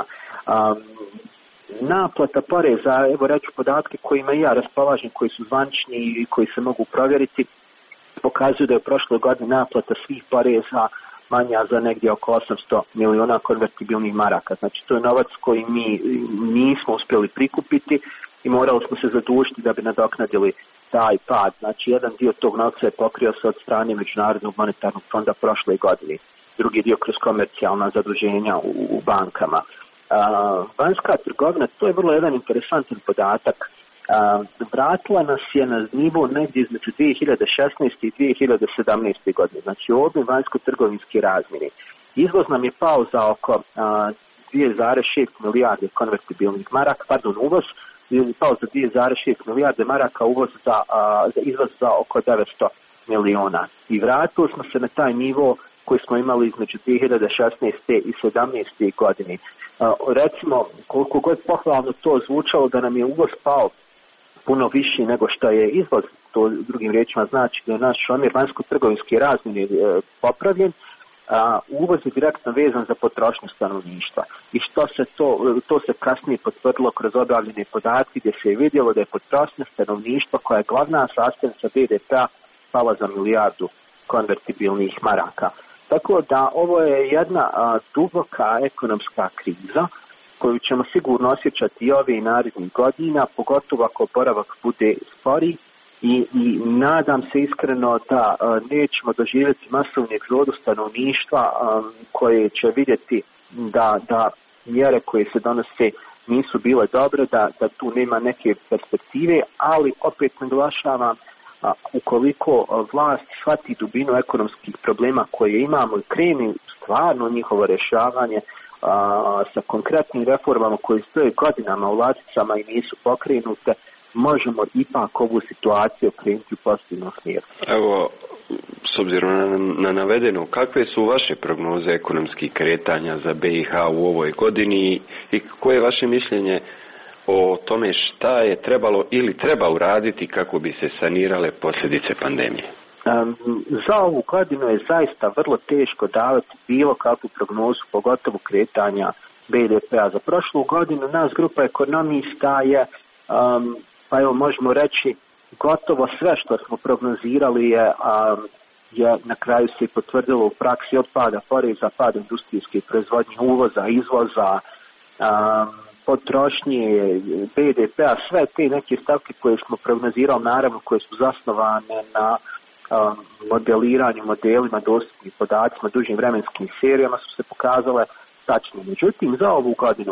Naplata poreza, evo reću podatke kojima i ja raspolažem, koji su zvanični i koji se mogu provjeriti, pokazuju da je u prošloj godini naplata svih poreza manja za negdje oko 800 miliona konvertibilnih maraka. Znači to je novac koji mi nismo uspjeli prikupiti i morali smo se zadužiti da bi nadoknadili taj pad. Znači jedan dio tog novca je pokrio se od strane Međunarodnog monetarnog fonda prošle godine. Drugi dio kroz komercijalna zaduženja u bankama. Vanjska trgovina, to je vrlo jedan interesantan podatak. Vratila nas je na nivo negdje između 2016. i 2017. godine. Znači ovdje vanjsko-trgovinski razmjeri. Izvoz nam je pao za oko 2,6 milijarde konvertibilnih maraka, uvoz je pao za 2,6 milijarde maraka, izvoz za oko 900 miliona. I vratili smo se na taj nivo koji smo imali između 2016. i 2017. godine. Recimo, koliko god pohvalno to zvučalo da nam je uvoz pao puno više nego što je izvoz, to drugim riječima znači da je naš omjer vanjsko-trgovinski razmjeni popravljen, uvoz je direktno vezan za potrošnju stanovništva. I to se kasnije potvrdilo kroz objavljene podatke gdje se je vidjelo da je potrošnja stanovništva koja je glavna sastavnica BDP-a pala za milijardu konvertibilnih maraka. Tako da ovo je jedna duboka ekonomska kriza koju ćemo sigurno osjećati i ove i narednih godina, pogotovo ako oporavak bude spori i nadam se iskreno da nećemo doživjeti masovni egzodus stanovništva koje će vidjeti da mjere koje se donose nisu bile dobre, da tu nema neke perspektive, ali opet naglašavam, ukoliko vlast shvati dubinu ekonomskih problema koje imamo i krene stvarno njihovo rješavanje sa konkretnim reformama koje stoje godinama u ladicama i nisu pokrenute, možemo ipak ovu situaciju krenuti u pozitivnom smjeru. Evo, s obzirom na navedeno, kakve su vaše prognoze ekonomskih kretanja za BiH u ovoj godini i koje je vaše mišljenje o tome šta je trebalo ili treba uraditi kako bi se sanirale posljedice pandemije? Za ovu godinu je zaista vrlo teško davati bilo kakvu prognozu, pogotovo kretanja BDP-a. Za prošlu godinu nas grupa ekonomista je, pa evo možemo reći, gotovo sve što smo prognozirali je na kraju se potvrdilo u praksi od pada poreza, pada industrijske proizvodnje, uvoza, izvoza, potrošnje, BDP-a, sve te neke stavke koje smo prognozirali, naravno koje su zasnovane na modeliranju, modelima, dostupnim podacima, dužim vremenskim serijama su se pokazale tačne. Međutim, za ovu godinu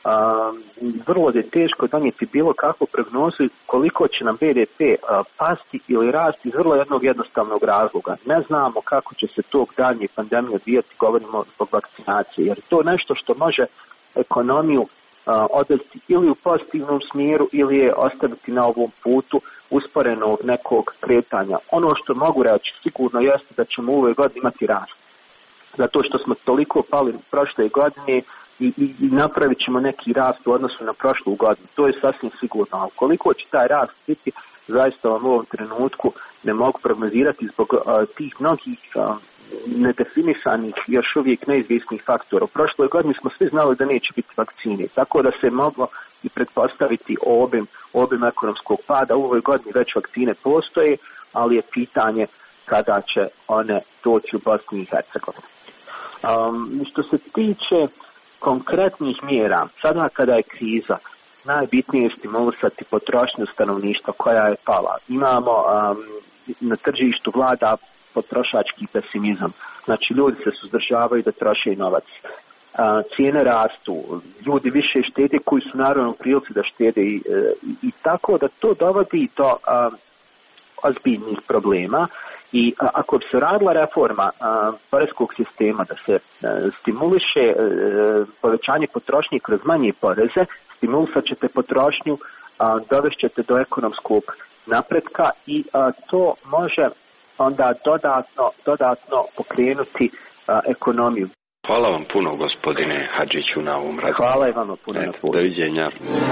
vrlo je teško donijeti bilo kakvu prognozu koliko će nam BDP pasti ili rasti iz vrlo jednog jednostavnog razloga. Ne znamo kako će se tog daljnje pandemije odvijati, govorimo zbog vakcinacije, jer to nešto što može ekonomiju odvesti ili u pozitivnom smjeru ili je ostaviti na ovom putu usporenog nekog kretanja. Ono što mogu reći sigurno jeste da ćemo u ovoj godini imati rast. Zato što smo toliko pali prošle godine i napravit ćemo neki rast u odnosu na prošlu godinu. To je sasvim sigurno. A koliko će taj rast biti, zaista vam u ovom trenutku ne mogu prognozirati zbog tih mnogih nedefinisanih, još uvijek neizvjesnih faktora. U prošloj godini smo svi znali da neće biti vakcine, tako da se moglo i pretpostaviti obim ekonomskog pada. U ovoj godini već vakcine postoje, ali je pitanje kada će one doći u Bosni i Hercegovini. Što se tiče konkretnih mjera, sada kada je kriza, najbitnije je stimulisati potrošnju stanovništva koja je pala. Imamo na tržištu vlada potrošački pesimizam. Znači ljudi se suzdržavaju da troše novac. Cijene rastu, ljudi više štede koji su naravno u prilici da štede i tako da to dovodi do ozbiljnih problema i ako bi se radila reforma poreskog sistema da se stimuliše povećanje potrošnje kroz manje poreze, stimulisat ćete potrošnju, dovešćete do ekonomskog napretka i to može onda dodatno pokrenuti ekonomiju. Hvala vam puno, gospodine Hadžiću, na ovom razgovoru. Hvala i vama puno na pozivu. Doviđenja.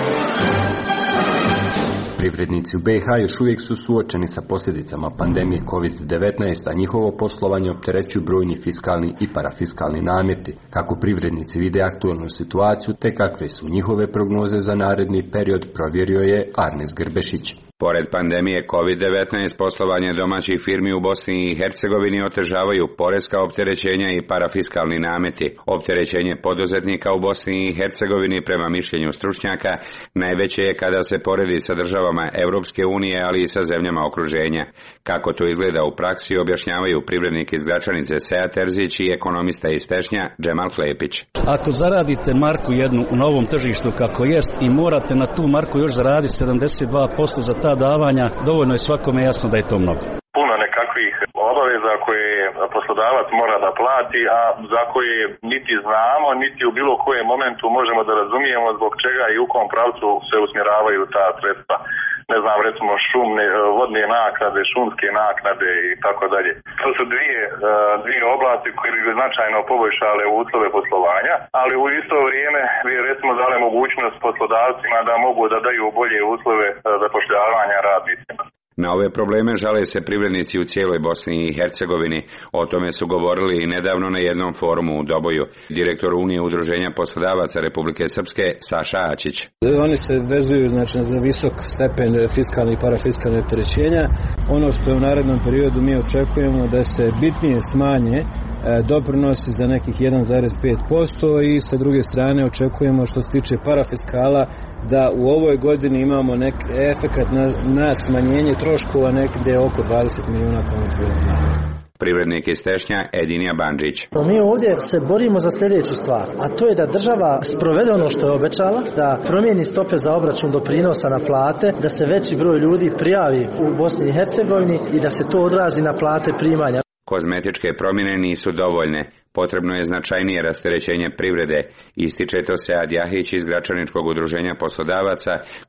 Privrednici u BiH još uvijek su suočeni sa posljedicama pandemije COVID-19, a njihovo poslovanje opterećuju brojni fiskalni i parafiskalni nameti. Kako privrednici vide aktualnu situaciju, te kakve su njihove prognoze za naredni period, provjerio je Arnes Grbešić. Pored pandemije COVID-19, poslovanje domaćih firmi u Bosni i Hercegovini otežavaju poreska opterećenja i parafiskalni nameti. Opterećenje poduzetnika u Bosni i Hercegovini, prema mišljenju stručnjaka, najveće je kada se poredi sa državama Europske unije, ali i sa zemljama okruženja. Kako to izgleda u praksi, objašnjavaju privrednik iz Gračanice Sead Terzić i ekonomista iz Tešnja Džemal Klepić. Ako zaradite marku jednu na ovom tržištu kako jest i morate na tu marku još zaraditi 72% za ta davanja, dovoljno je svakome jasno da je to mnogo. Puno nekakvih obaveza koje poslodavac mora da plati, a za koje niti znamo, niti u bilo kojem momentu možemo da razumijemo zbog čega i u kom pravcu se usmjeravaju ta sredstva. Ne znam, recimo vodne naknade, šumske naknade i tako dalje. To su dvije oblasti koje bi značajno poboljšale uslove poslovanja, ali u isto vrijeme bi recimo dale mogućnost poslodavcima da mogu da daju bolje uslove zapošljavanja radnicima. Na ove probleme žale se privrednici u cijeloj Bosni i Hercegovini. O tome su govorili i nedavno na jednom forumu u Doboju. Direktor Unije udruženja poslodavaca Republike Srpske Saša Ačić. Oni se vezuju za visok stepen fiskalnih i parafiskalnih opterećenja. Ono što je u narednom periodu mi očekujemo da se bitnije smanje doprinosi za nekih 1,5% i sa druge strane očekujemo što se tiče parafiskala da u ovoj godini imamo efekat na smanjenje troškova negdje oko 20 milijuna kuna. Privrednik iz Tešnja Edinja Bandžić. Mi ovdje se borimo za sljedeću stvar, a to je da država sprovede ono što je obećala, da promijeni stope za obračun doprinosa na plate, da se veći broj ljudi prijavi u Bosni i Hercegovini i da se to odrazi na plate primanja. Kozmetičke promjene nisu dovoljne. Potrebno je značajnije rasterećenje privrede, ističe to Sead Jahić iz Gračaničkog udruženja poslodavaca.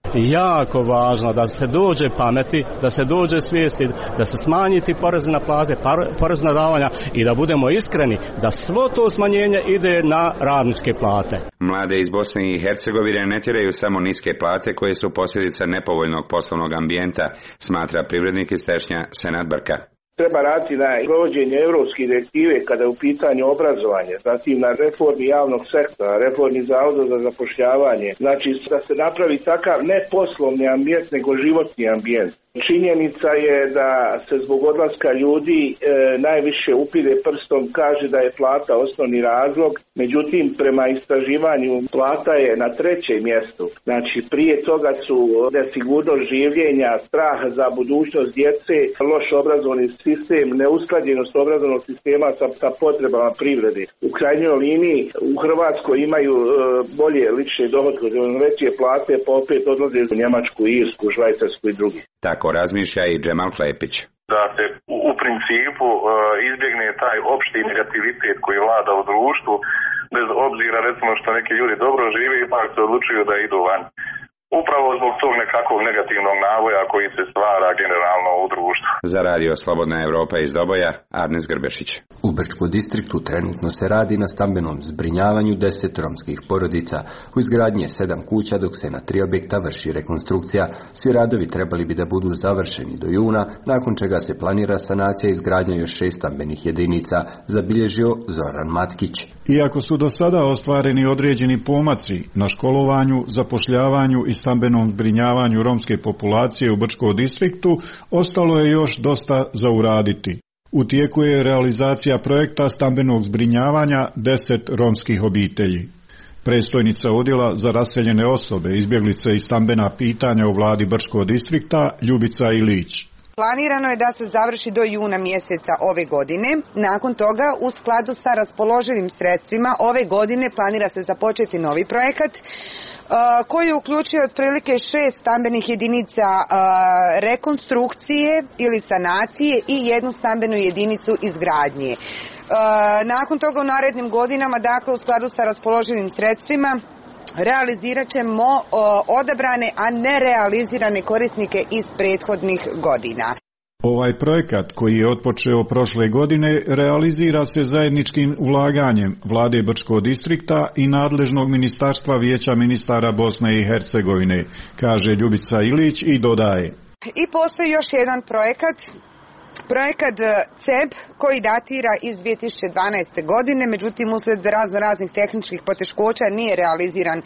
Jako važno da se dođe pameti, da se dođe svijesti, da se smanji ti porezi na plate, porezna davanja i da budemo iskreni da svo to smanjenje ide na radničke plate. Mlade iz Bosne i Hercegovine ne tjeraju samo niske plate koje su posljedica nepovoljnog poslovnog ambijenta, smatra privrednik iz Tešnja Senad Brka. Treba raditi na provođenje europske direktive kada je u pitanju obrazovanja, zatim na reformi javnog sektora, reformi zavoda za zapošljavanje. Znači da se napravi takav ne poslovni ambijent, nego životni ambijent. Činjenica je da se zbog odlaska ljudi najviše upire prstom, kaže da je plata osnovni razlog, međutim prema istraživanju plata je na 3. mjestu. Znači prije toga su nesigurnost življenja, strah za budućnost djece, loš obrazovni sistem, neusklađenost obrazovnog sistema sa potrebama privrede. U krajnjoj liniji u Hrvatskoj imaju bolje lične dohotke, veće plate, pa opet odlaze u Njemačku, Irsku, Švajcarsku i drugi. Tako razmišlja i Džemal Klepić. Da se u principu izbjegne taj opšti negativitet koji vlada u društvu, bez obzira recimo što neki ljudi dobro žive, ipak se odlučuju da idu van. Upravo zbog tog nekakvog negativnog navoja koji se stvara generalno u društvu. Za radio Slobodna Evropa iz Doboja, Arnes Grbešić. U Brčkom distriktu trenutno se radi na stambenom zbrinjavanju 10 romskih porodica. U izgradnji je 7 kuća, dok se na 3 objekta vrši rekonstrukcija. Svi radovi trebali bi da budu završeni do juna, nakon čega se planira sanacija i izgradnja još 6 stambenih jedinica, zabilježio Zoran Matkić. Iako su do sada ostvareni određeni pomaci na školovanju, zapošljavanju i stambenom zbrinjavanju romske populacije u Brčkom distriktu, ostalo je još dosta za uraditi. U tijeku je realizacija projekta stambenog zbrinjavanja 10 romskih obitelji. Predstojnica odjela za raseljene osobe, izbjeglice i stambena pitanja u vladi Brčkog distrikta Ljubica Ilić. Planirano je da se završi do juna mjeseca ove godine. Nakon toga, u skladu sa raspoloživim sredstvima, ove godine planira se započeti novi projekat koji uključuje otprilike 6 stambenih jedinica rekonstrukcije ili sanacije i 1 stambenu jedinicu izgradnje. Nakon toga u narednim godinama, dakle u skladu sa raspoloživim sredstvima, realizirat ćemo odabrane, a ne realizirane korisnike iz prethodnih godina. Ovaj projekat, koji je otpočeo prošle godine, realizira se zajedničkim ulaganjem Vlade Brčkog distrikta i nadležnog ministarstva Vijeća ministara Bosne i Hercegovine, kaže Ljubica Ilić i dodaje. I postoji još jedan projekat CEB koji datira iz 2012. godine, međutim usled raznih tehničkih poteškoća nije realiziran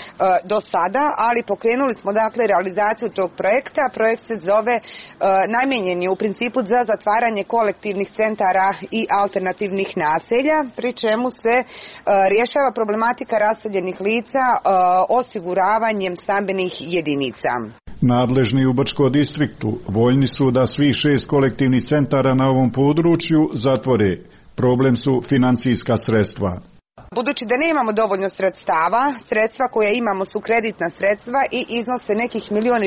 do sada, ali pokrenuli smo dakle realizaciju tog projekta. Projekt se zove, namijenjen je u principu za zatvaranje kolektivnih centara i alternativnih naselja, pri čemu se rješava problematika raseljenih lica osiguravanjem stambenih jedinica. Nadležni u Brčkom distriktu voljni su da svih 6 kolektivnih centara na ovom području zatvore. Problem su financijska sredstva. Budući da nemamo dovoljno sredstva koja imamo su kreditna sredstva i iznose nekih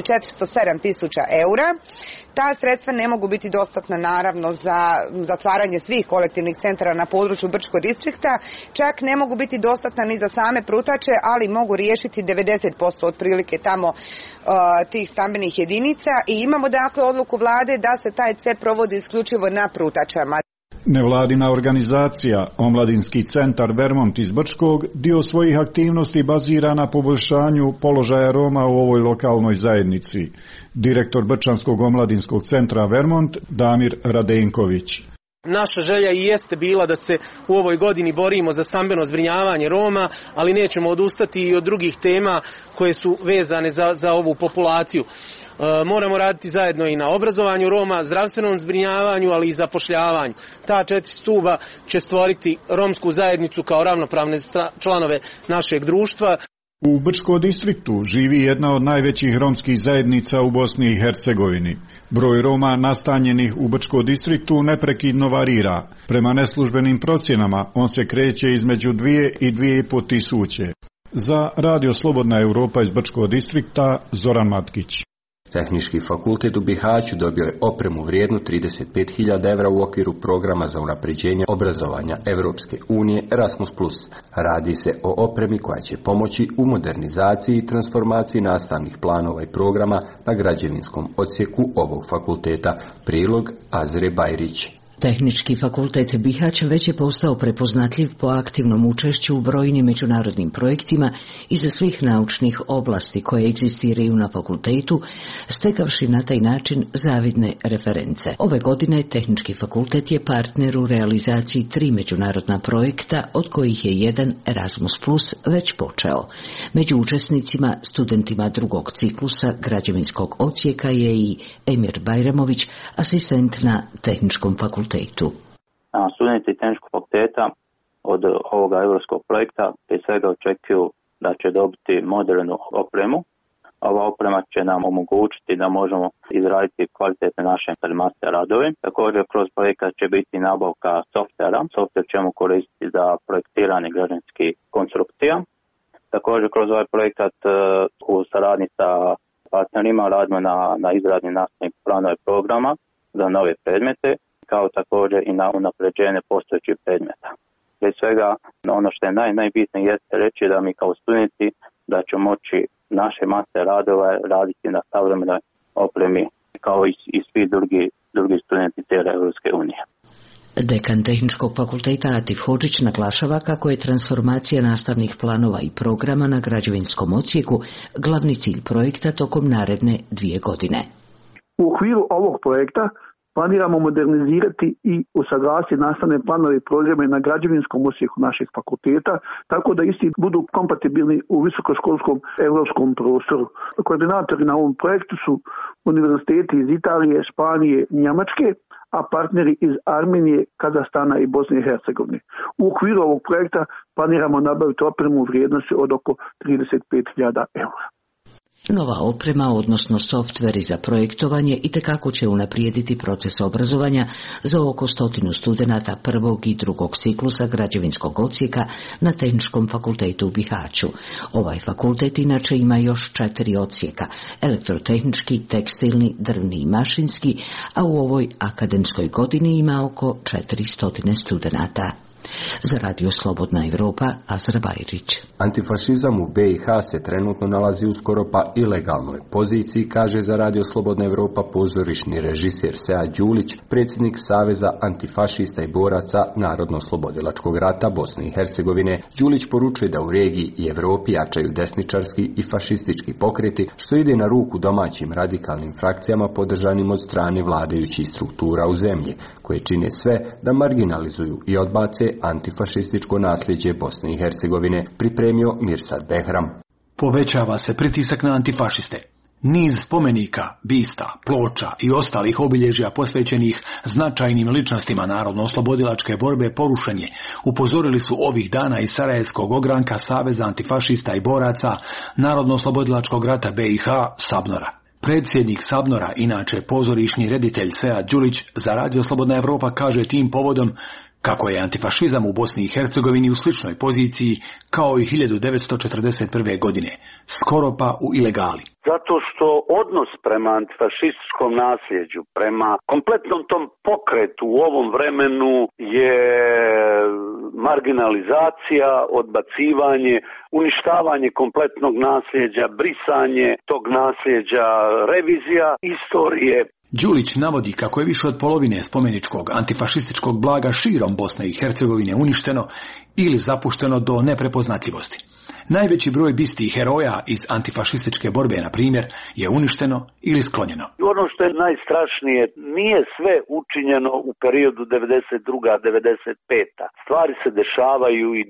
1.407.000 eura. Ta sredstva ne mogu biti dostatna naravno za zatvaranje svih kolektivnih centara na području Brčkog distrikta, čak ne mogu biti dostatna ni za same Prutače, ali mogu riješiti 90% otprilike tamo tih stambenih jedinica i imamo dakle odluku vlade da se taj CEB provodi isključivo na Prutačama. Nevladina organizacija, Omladinski centar Vermont iz Brčkog, dio svojih aktivnosti bazira na poboljšanju položaja Roma u ovoj lokalnoj zajednici. Direktor Brčanskog omladinskog centra Vermont, Damir Radenković. Naša želja i jeste bila da se u ovoj godini borimo za stambeno zbrinjavanje Roma, ali nećemo odustati i od drugih tema koje su vezane za ovu populaciju. Moramo raditi zajedno i na obrazovanju Roma, zdravstvenom zbrinjavanju, ali i zapošljavanju. Ta 4 stuba će stvoriti romsku zajednicu kao ravnopravne članove našeg društva. U Brčkom distriktu živi jedna od najvećih romskih zajednica u Bosni i Hercegovini. Broj Roma nastanjenih u Brčkom distriktu neprekidno varira. Prema neslužbenim procjenama on se kreće između 2 i 2,5 tisuće. Za Radio Slobodna Europa iz Brčkog distrikta, Zoran Matkić. Tehnički fakultet u Bihaću dobio je opremu vrijednu 35.000 evra u okviru programa za unapređenje obrazovanja Evropske unije Erasmus+. Radi se o opremi koja će pomoći u modernizaciji i transformaciji nastavnih planova i programa na građevinskom odsjeku ovog fakulteta. Prilog Azre Bajrić. Tehnički fakultet Bihać već je postao prepoznatljiv po aktivnom učešću u brojnim međunarodnim projektima iz svih naučnih oblasti koje egzistiraju na fakultetu, stekavši na taj način zavidne reference. Ove godine Tehnički fakultet je partner u realizaciji 3 međunarodna projekta, od kojih je jedan Erasmus Plus već počeo. Među učesnicima, studentima drugog ciklusa građevinskog odsjeka je i Emir Bajramović, asistent na Tehničkom fakultetu. Studenti Tehničkog fakulteta od ovoga europskog projekta prije svega očekuju da će dobiti modernu opremu. Ova oprema će nam omogućiti da možemo izraditi kvalitetne naše informacijske radove. Također kroz projekat će biti nabavka softvera. Softver ćemo koristiti za projektiranje građevinskih konstrukcija. Također kroz ovaj projekat u saradnji sa partnerima radimo na izradi nastavnih planova i programa za nove predmete, kao također i na unapređenje postojećih predmeta. Prije svega, ono što je najbitnije jeste reći da mi kao studenti da ćemo moći naše master radove raditi na savremenoj opremi kao i svi drugi studenti cijele Europske unije. Dekan Tehničkog fakulteta Atif Hodžić naglašava kako je transformacija nastavnih planova i programa na građevinskom odsjeku glavni cilj projekta tokom naredne 2 godine. U okviru ovog projekta planiramo modernizirati i usaglasiti nastavne planove i programe na građevinskom odsjeku našeg fakulteta, tako da isti budu kompatibilni u visokoškolskom europskom prostoru. Koordinatori na ovom projektu su univerziteti iz Italije, Španije, Njemačke, a partneri iz Armenije, Kazahstana i Bosne i Hercegovine. U okviru ovog projekta planiramo nabaviti opremu u vrijednosti od oko 35.000 eura. Nova oprema, odnosno softveri za projektovanje, itekako će unaprijediti proces obrazovanja za oko 100 studenata prvog i drugog ciklusa građevinskog odsjeka na Tehničkom fakultetu u Bihaću. Ovaj fakultet inače ima još 4 odsjeka, elektrotehnički, tekstilni, drvni i mašinski, a u ovoj akademskoj godini ima oko 400 studenata. Za Radio Slobodna Evropa, Azra Bajrić. Antifašizam u BiH se trenutno nalazi u skoro pa ilegalnoj poziciji, kaže za Radio Slobodna Evropa pozorišni režiser Sead Đulić, predsjednik Saveza antifašista i boraca Narodno-oslobodilačkog rata Bosne i Hercegovine. Đulić poručuje da u regiji i Evropi jačaju desničarski i fašistički pokreti, što ide na ruku domaćim radikalnim frakcijama podržanim od strane vladajućih struktura u zemlji, koje čine sve da marginalizuju i odbace antifašističko nasljeđe Bosne i Hercegovine, pripremio Mirsad Behram. Povećava se pritisak na antifašiste. Niz spomenika, bista, ploča i ostalih obilježja posvećenih značajnim ličnostima narodno-oslobodilačke borbe porušen je, upozorili su ovih dana iz Sarajevskog ogranka Saveza antifašista i boraca Narodno-oslobodilačkog rata BiH Sabnora. Predsjednik Sabnora, inače pozorišni reditelj Sead Đulić, za Radio Slobodna Evropa kaže tim povodom kako je antifašizam u Bosni i Hercegovini u sličnoj poziciji kao i 1941. godine, skoro pa u ilegali. Zato što odnos prema antifašističkom nasljeđu, prema kompletnom tom pokretu u ovom vremenu je marginalizacija, odbacivanje, uništavanje kompletnog nasljeđa, brisanje tog nasljeđa, revizija istorije. Đulić navodi kako je više od polovine spomeničkog antifašističkog blaga širom Bosne i Hercegovine uništeno ili zapušteno do neprepoznatljivosti. Najveći broj bisti i heroja iz antifašističke borbe, na primjer, je uništeno ili sklonjeno. Ono što je najstrašnije, nije sve učinjeno u periodu 92-95. Stvari se dešavaju i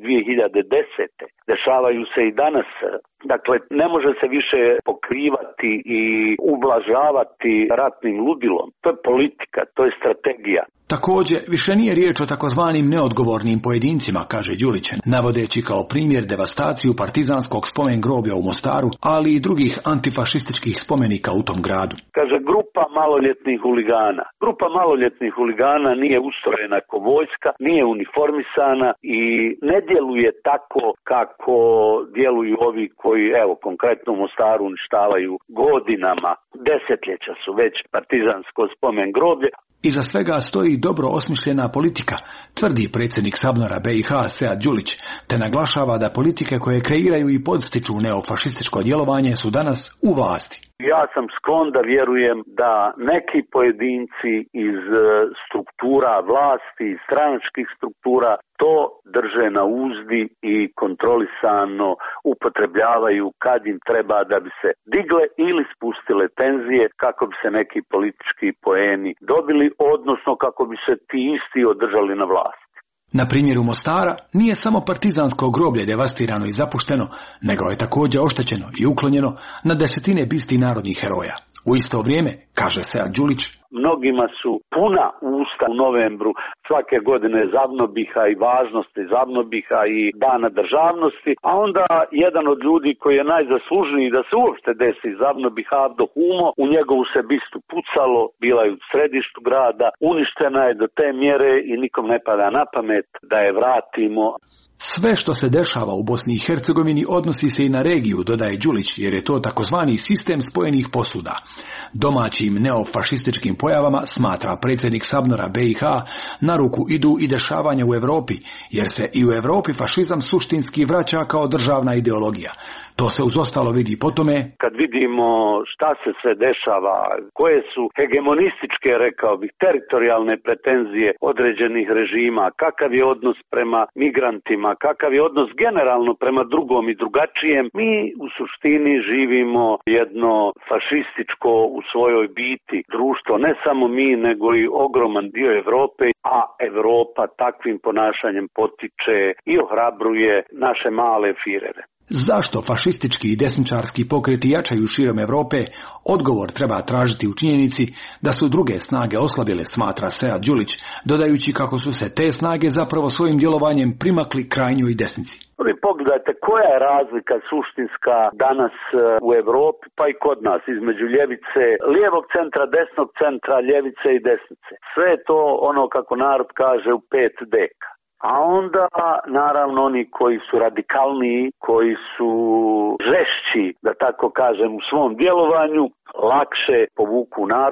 2010. Dešavaju se i danas. Dakle, ne može se više pokrivati i ublažavati ratnim ludilom. To je politika, to je strategija. Također, više nije riječ o takozvanim neodgovornim pojedincima, kaže Đulić, navodeći kao primjer devastaciju partizanskog spomen groblja u Mostaru, ali i drugih antifašističkih spomenika u tom gradu. Kaže, grupa maloljetnih huligana. Grupa maloljetnih huligana nije ustrojena kao vojska, nije uniformisana i ne djeluje tako kako djeluju ovi koji, evo, konkretno u Mostaru uništavaju godinama, desetljeća su već partizansko spomen groblje. Iza svega stoji dobro osmišljena politika, tvrdi predsjednik Sabnora BiH Sead Đulić, te naglašava da politike koje kreiraju i podstiču neofašističko djelovanje su danas u vlasti. Ja sam sklon da vjerujem da neki pojedinci iz struktura vlasti, stranačkih struktura to drže na uzdi i kontrolisano upotrebljavaju kad im treba da bi se digle ili spustile tenzije kako bi se neki politički poeni dobili, odnosno kako bi se ti isti održali na vlasti. Na primjeru Mostara nije samo partizansko groblje devastirano i zapušteno, nego je također oštećeno i uklonjeno na desetine bisti narodnih heroja. U isto vrijeme, kaže Sead Đulić, mnogima su puna usta u novembru svake godine Zavnobiha i važnosti Zavnobiha i Dana državnosti, a onda jedan od ljudi koji je najzaslužniji da se uopšte desi Zavnobih, Avdo Humo, u njegovu se bistu pucalo, bila je u središtu grada, uništena je do te mjere i nikom ne pada na pamet da je vratimo. Sve što se dešava u Bosni i Hercegovini odnosi se i na regiju, dodaje Đulić, jer je to takozvani sistem spojenih posuda. Domaćim neofašističkim pojavama, smatra predsjednik Sabnora BiH, na ruku idu i dešavanja u Europi, jer se i u Europi fašizam suštinski vraća kao državna ideologija. To se uz ostalo vidi po tome. Kad vidimo šta se sve dešava, koje su hegemonističke, rekao bih, teritorijalne pretenzije određenih režima, kakav je odnos prema migrantima, kakav je odnos generalno prema drugom i drugačijem, mi u suštini živimo jedno fašističko u svojoj biti društvo, ne samo mi, nego i ogroman dio Europe, a Europa takvim ponašanjem potiče i ohrabruje naše male firere. Zašto fašistički i desničarski pokreti jačaju širom Europe, odgovor treba tražiti u činjenici da su druge snage oslabile, smatra Sead Đulić, dodajući kako su se te snage zapravo svojim djelovanjem primakli krajnjoj desnici. Vi pogledajte koja je razlika suštinska danas u Europi, pa i kod nas, između ljevice, lijevog centra, desnog centra, ljevice i desnice. Sve je to ono, kako narod kaže, u 5 deka. A onda, naravno, oni koji su radikalniji, koji su žešći, da tako kažem, u svom djelovanju, lakše povuku narod.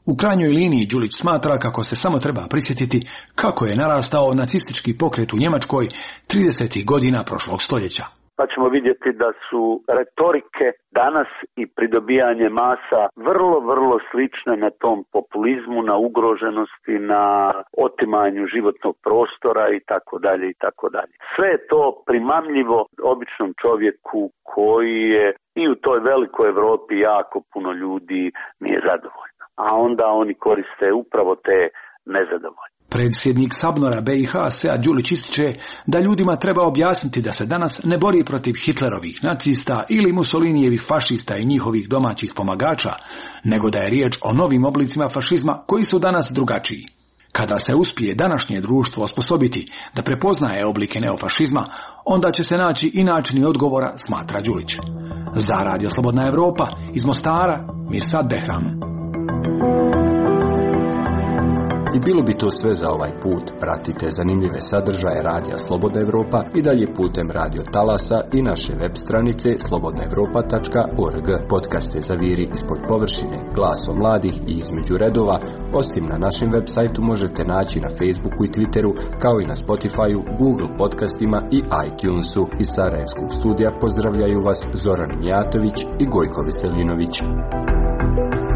U krajnjoj liniji Đulić smatra kako se samo treba prisjetiti kako je narastao nacistički pokret u Njemačkoj 30. godina prošlog stoljeća. Pa ćemo vidjeti da su retorike danas i pridobijanje masa vrlo slične na tom populizmu, na ugroženosti, na otimanju životnog prostora i tako dalje i tako dalje. Sve je to primamljivo običnom čovjeku koji je i u toj velikoj Europi jako puno ljudi nije zadovoljno. A onda oni koriste upravo te nezadovoljne. Predsjednik Sabnora BiH Sead Đulić ističe da ljudima treba objasniti da se danas ne bori protiv Hitlerovih nacista ili Mussolinijevih fašista i njihovih domaćih pomagača, nego da je riječ o novim oblicima fašizma koji su danas drugačiji. Kada se uspije današnje društvo osposobiti da prepoznaje oblike neofašizma, onda će se naći i načini odgovora, smatra Đulić. Za Radio Slobodna Evropa, iz Mostara, Mirsad Behram. I bilo bi to sve za ovaj put. Pratite zanimljive sadržaje Radija Slobodna Evropa i dalje putem radio talasa i naše web stranice slobodnaevropa.org. Podcaste Zaviri ispod površine, Glasom mladih i Između redova, osim na našem web sajtu možete naći na Facebooku i Twitteru, kao i na Spotifyu, Google podcastima i iTunesu. Iz Sarajevskog studija pozdravljaju vas Zoran Mijatović i Gojko Veselinović.